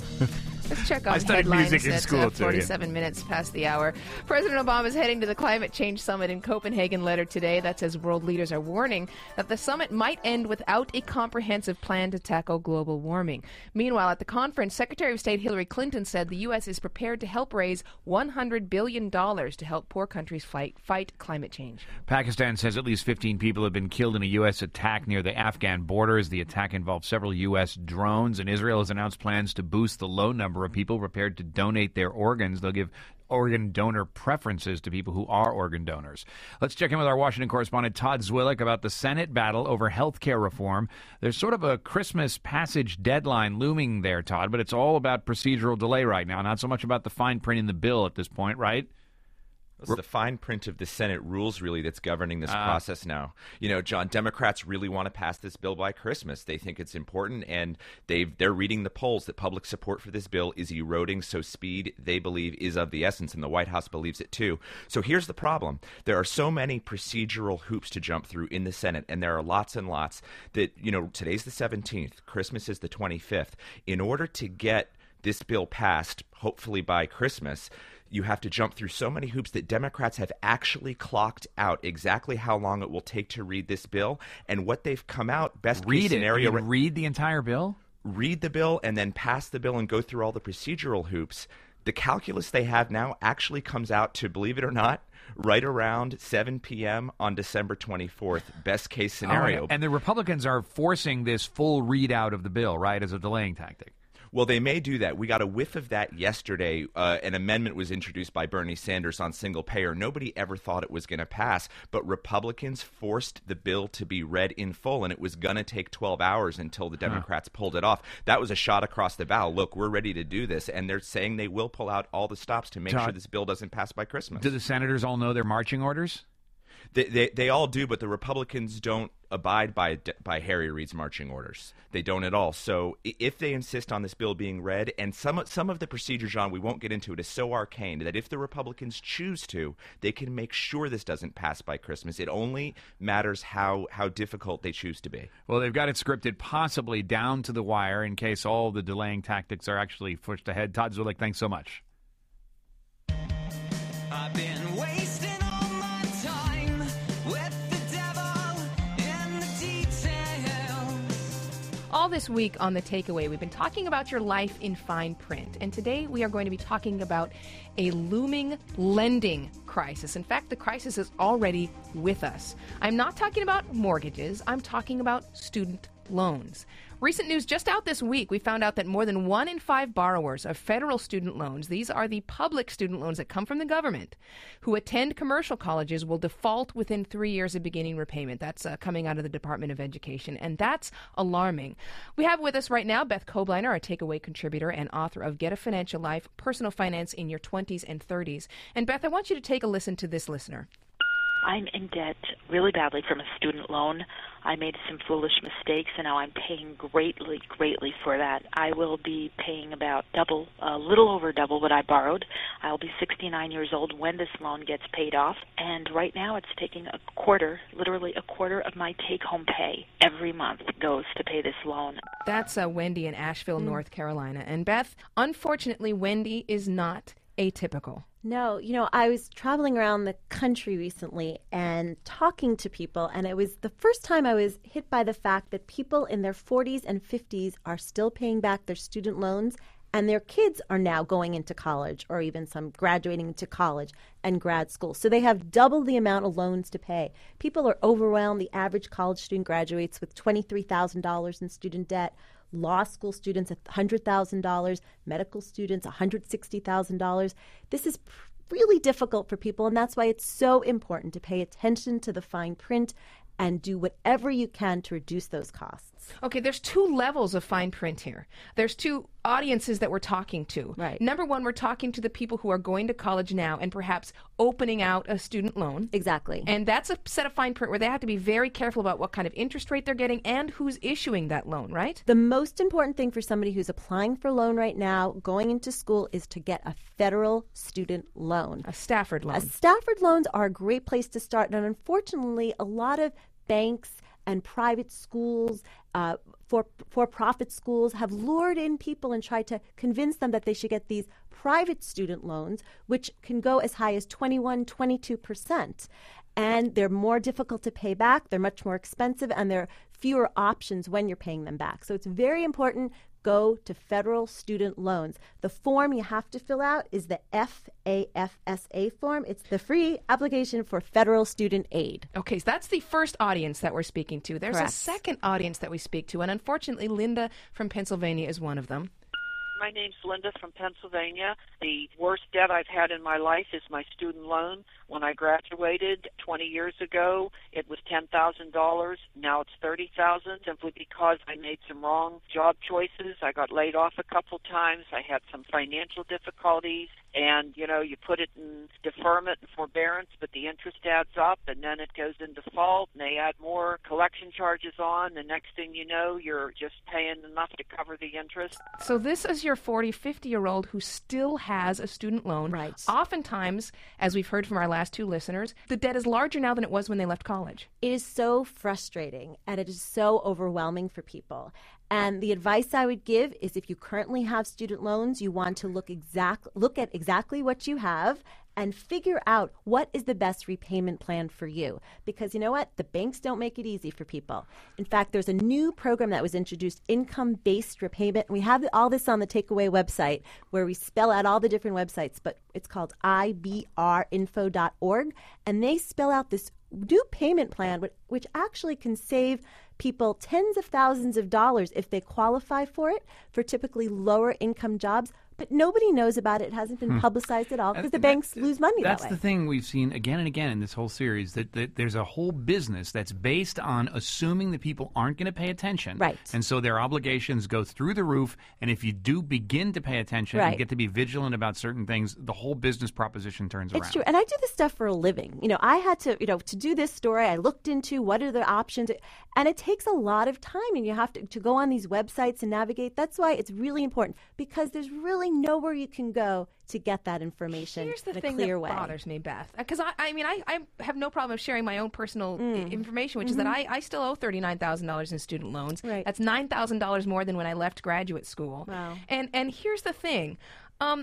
Let's check on
I studied
headlines
music in
at
school
uh,
too,
forty-seven
yeah.
minutes past the hour. President Obama is heading to the Climate Change Summit in Copenhagen later today. That's as world leaders are warning that the summit might end without a comprehensive plan to tackle global warming. Meanwhile, at the conference, Secretary of State Hillary Clinton said the U S is prepared to help raise one hundred billion dollars to help poor countries fight, fight climate change.
Pakistan says at least fifteen people have been killed in a U S attack near the Afghan borders. The attack involved several U S drones, and Israel has announced plans to boost the low number of people prepared to donate their organs. They'll give organ donor preferences to people who are organ donors. Let's check in with our Washington correspondent Todd Zwillich about the Senate battle over health care reform. There's sort of a Christmas passage deadline looming there, Todd, but it's all about procedural delay right now, not so much about the fine print in the bill at this point, right?
It's the fine print of the Senate rules, really, that's governing this
Ah.
process now. You know, John, Democrats really want to pass this bill by Christmas. They think it's important, and they've, they're reading the polls that public support for this bill is eroding, so speed, they believe, is of the essence, and the White House believes it too. So here's the problem. There are so many procedural hoops to jump through in the Senate, and there are lots and lots that, you know, today's the seventeenth, Christmas is the twenty-fifth. In order to get this bill passed, hopefully by Christmas, you have to jump through so many hoops that Democrats have actually clocked out exactly how long it will take to read this bill, and what they've come out, best
Read
case
it.
scenario.
You mean read the entire bill?
Read the bill and then pass the bill and go through all the procedural hoops. The calculus they have now actually comes out to, believe it or not, right around seven p.m. on December twenty-fourth, best case scenario.
Oh, and the Republicans are forcing this full readout of the bill, right, as a delaying tactic.
Well, they may do that. We got a whiff of that yesterday. Uh, an amendment was introduced by Bernie Sanders on single payer. Nobody ever thought it was going to pass, but Republicans forced the bill to be read in full, and it was going to take twelve hours until the Democrats huh. pulled it off. That was a shot across the bow. Look, we're ready to do this, and they're saying they will pull out all the stops to make
Todd,
sure this bill doesn't pass by Christmas.
Do the senators all know their marching orders?
They, they, they all do, but the Republicans don't abide by by Harry Reid's marching orders. They don't at all. So if they insist on this bill being read, and some some of the procedure, John, we won't get into it, is so arcane that if the Republicans choose to, they can make sure this doesn't pass by Christmas. It only matters how, how difficult they choose to be.
Well, they've got it scripted possibly down to the wire in case all the delaying tactics are actually pushed ahead. Todd Zwillich, thanks so much.
I've been wasting
all this week on The Takeaway, we've been talking about your life in fine print. And today we are going to be talking about a looming lending crisis. In fact, the crisis is already with us. I'm not talking about mortgages. I'm talking about student loans. Recent news just out this week, we found out that more than one in five borrowers of federal student loans, these are the public student loans that come from the government, who attend commercial colleges will default within three years of beginning repayment. That's uh, coming out of the Department of Education, and that's alarming. We have with us right now Beth Kobliner, our Takeaway contributor and author of Get a Financial Life, Personal Finance in Your twenties and thirties. And Beth, I want you to take a listen to this listener.
I'm in debt really badly from a student loan. I made some foolish mistakes, and now I'm paying greatly, greatly for that. I will be paying about double, a little over double what I borrowed. I'll be sixty-nine years old when this loan gets paid off, and right now it's taking a quarter, literally a quarter of my take-home pay every month goes to pay this loan.
That's uh, Wendy in Asheville, mm. North Carolina. And Beth, unfortunately, Wendy is not atypical.
No, you know, I was traveling around the country recently and talking to people, and it was the first time I was hit by the fact that people in their forties and fifties are still paying back their student loans, and their kids are now going into college, or even some graduating into college and grad school. So they have double the amount of loans to pay. People are overwhelmed. The average college student graduates with twenty-three thousand dollars in student debt. Law school students, one hundred thousand dollars, medical students, one hundred sixty thousand dollars. This is really difficult for people, and that's why it's so important to pay attention to the fine print and do whatever you can to reduce those costs. adults.
Okay, there's two levels of fine print here. There's two audiences that we're talking to.
Right.
Number one, we're talking to the people who are going to college now and perhaps opening out a student loan.
Exactly.
And that's a set of fine print where they have to be very careful about what kind of interest rate they're getting and who's issuing that loan, right?
The most important thing for somebody who's applying for a loan right now, going into school, is to get a federal student loan.
A Stafford loan.
A Stafford loans are a great place to start. And unfortunately, a lot of banks and private schools, uh, for for-profit schools, have lured in people and tried to convince them that they should get these private student loans, which can go as high as twenty-one, twenty-two percent. And they're more difficult to pay back, they're much more expensive, and there are fewer options when you're paying them back. So it's very important. Go to federal student loans. The form you have to fill out is the F A F S A form. It's the free application for federal student aid.
Okay, so that's the first audience that we're speaking to. There's
Correct.
a second audience that we speak to, and unfortunately, Linda from Pennsylvania is one of them.
My name's Linda from Pennsylvania. The worst debt I've had in my life is my student loan. When I graduated twenty years ago, it was ten thousand dollars. Now it's thirty thousand dollars simply because I made some wrong job choices. I got laid off a couple times. I had some financial difficulties. And, you know, you put it in deferment and forbearance, but the interest adds up, and then it goes in default, and they add more collection charges on. The next thing you know, you're just paying enough to cover the interest.
So this is your forty, fifty-year-old who still has a student loan.
Right.
Oftentimes, as we've heard from our last two listeners, the debt is larger now than it was when they left college.
It is so frustrating, and it is so overwhelming for people. And the advice I would give is, if you currently have student loans, you want to look exact look at exactly what you have and figure out what is the best repayment plan for you. Because you know what? The banks don't make it easy for people. In fact, there's a new program that was introduced, income-based repayment. We have all this on the Takeaway website where we spell out all the different websites, but it's called I B R info dot org. And they spell out this new payment plan, which actually can save people tens of thousands of dollars if they qualify for it, for typically lower income jobs. But nobody knows about it. It hasn't been
Hmm.
publicized at all because the
And
banks lose money
That's
that way.
the thing we've seen again and again in this whole series, that, that there's a whole business that's based on assuming that people aren't going to pay attention.
Right.
And so their obligations go through the roof, and if you do begin to pay attention
Right.
and get to be vigilant about certain things, the whole business proposition turns around.
It's true. And I do this stuff for a living. You know, I had to, you know, to do this story, I looked into what are the options. And it takes a lot of time, and you have to, to go on these websites and navigate. That's why it's really important, because there's really nowhere you can go to get that information
Here's the
in a
thing
clear
that
way.
bothers me, Beth, because I, I mean, I, I have no problem sharing my own personal
Mm.
i- information, which
Mhm.
is that I, I still owe thirty-nine thousand dollars in student loans.
Right.
That's nine thousand dollars more than when I left graduate school.
Wow.
And and here's the thing. Um,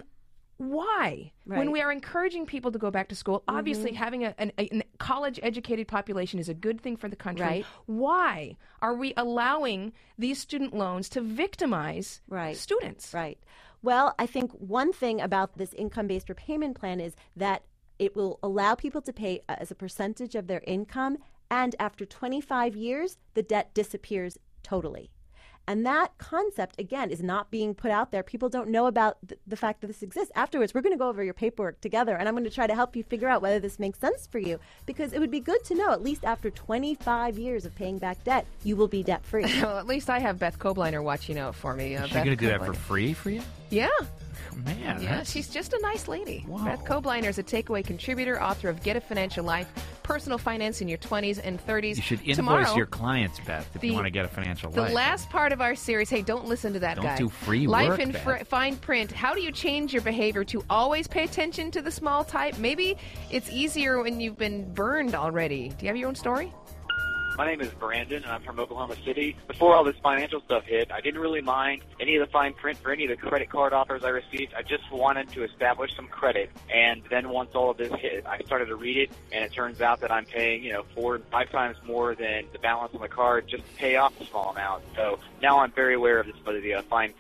why? When
Right.
we are encouraging people to go back to school, obviously
Mhm.
having a, an, a an college-educated population is a good thing for the country.
Right.
Why are we allowing these student loans to victimize
Right.
students?
Right. Well, I think one thing about this income-based repayment plan is that it will allow people to pay uh, as a percentage of their income, and after twenty-five years, the debt disappears totally. And that concept, again, is not being put out there. People don't know about th- the fact that this exists. Afterwards, we're going to go over your paperwork together, and I'm going to try to help you figure out whether this makes sense for you, because it would be good to know, at least after twenty-five years of paying back debt, you will be debt-free.
Well, at least I have Beth Kobliner watching out for me. Uh,
She's
Beth
going to do that for
Kobliner.
free for you?
Yeah.
Man,
Yeah,
that's-
she's just a nice lady. Beth Kobliner is a Takeaway contributor, author of Get a Financial Life, Personal Finance in Your twenties and thirties.
You should invoice
Tomorrow,
your clients, Beth, if
the-
you want to get a financial
The
life.
last part of our series, hey, don't listen to that
Don't
guy.
do free
Life
work,
in
Beth.
fr- fine print. How do you change your behavior to always pay attention to the small type? Maybe it's easier when you've been burned already. Do you have your own story?
My name is Brandon, and I'm from Oklahoma City. Before all this financial stuff hit, I didn't really mind any of the fine print for any of the credit card offers I received. I just wanted to establish some credit. And then once all of this hit, I started to read it, and it turns out that I'm paying, you know, four and five times more than the balance on the card just to pay off a small amount. So now I'm very aware of this, but the uh, fine print.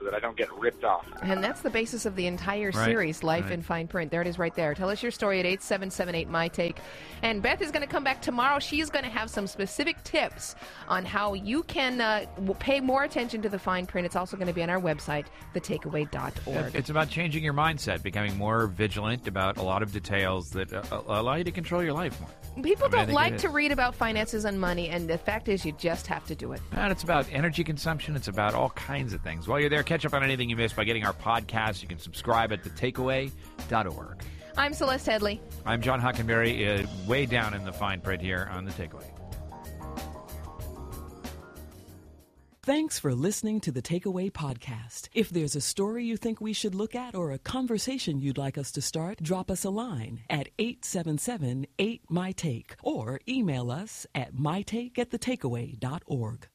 so that I don't get ripped off.
And that's the basis of the entire
Right.
series, Life
Right.
in Fine Print. There it is right there. Tell us your story at eight seven seven eight, M Y Take. And Beth is going to come back tomorrow. She's going to have some specific tips on how you can uh, w- pay more attention to the fine print. It's also going to be on our website, the takeaway dot org.
It's about changing your mindset, becoming more vigilant about a lot of details that uh, allow you to control your life more.
People
I mean, I
don't
think
like
it
to
is.
read about finances and money, and the fact is you just have to do it.
And it's about energy consumption. It's about all kinds of things. While you're there, catch up on anything you missed by getting our podcast. You can subscribe at the takeaway dot org.
I'm Celeste Headley.
I'm John Hockenberry, uh, way down in the fine print here on The Takeaway.
Thanks for listening to the Takeaway Podcast. If there's a story you think we should look at or a conversation you'd like us to start, drop us a line at eight seven seven eight, M Y Take or email us at mytake at the takeaway dot org.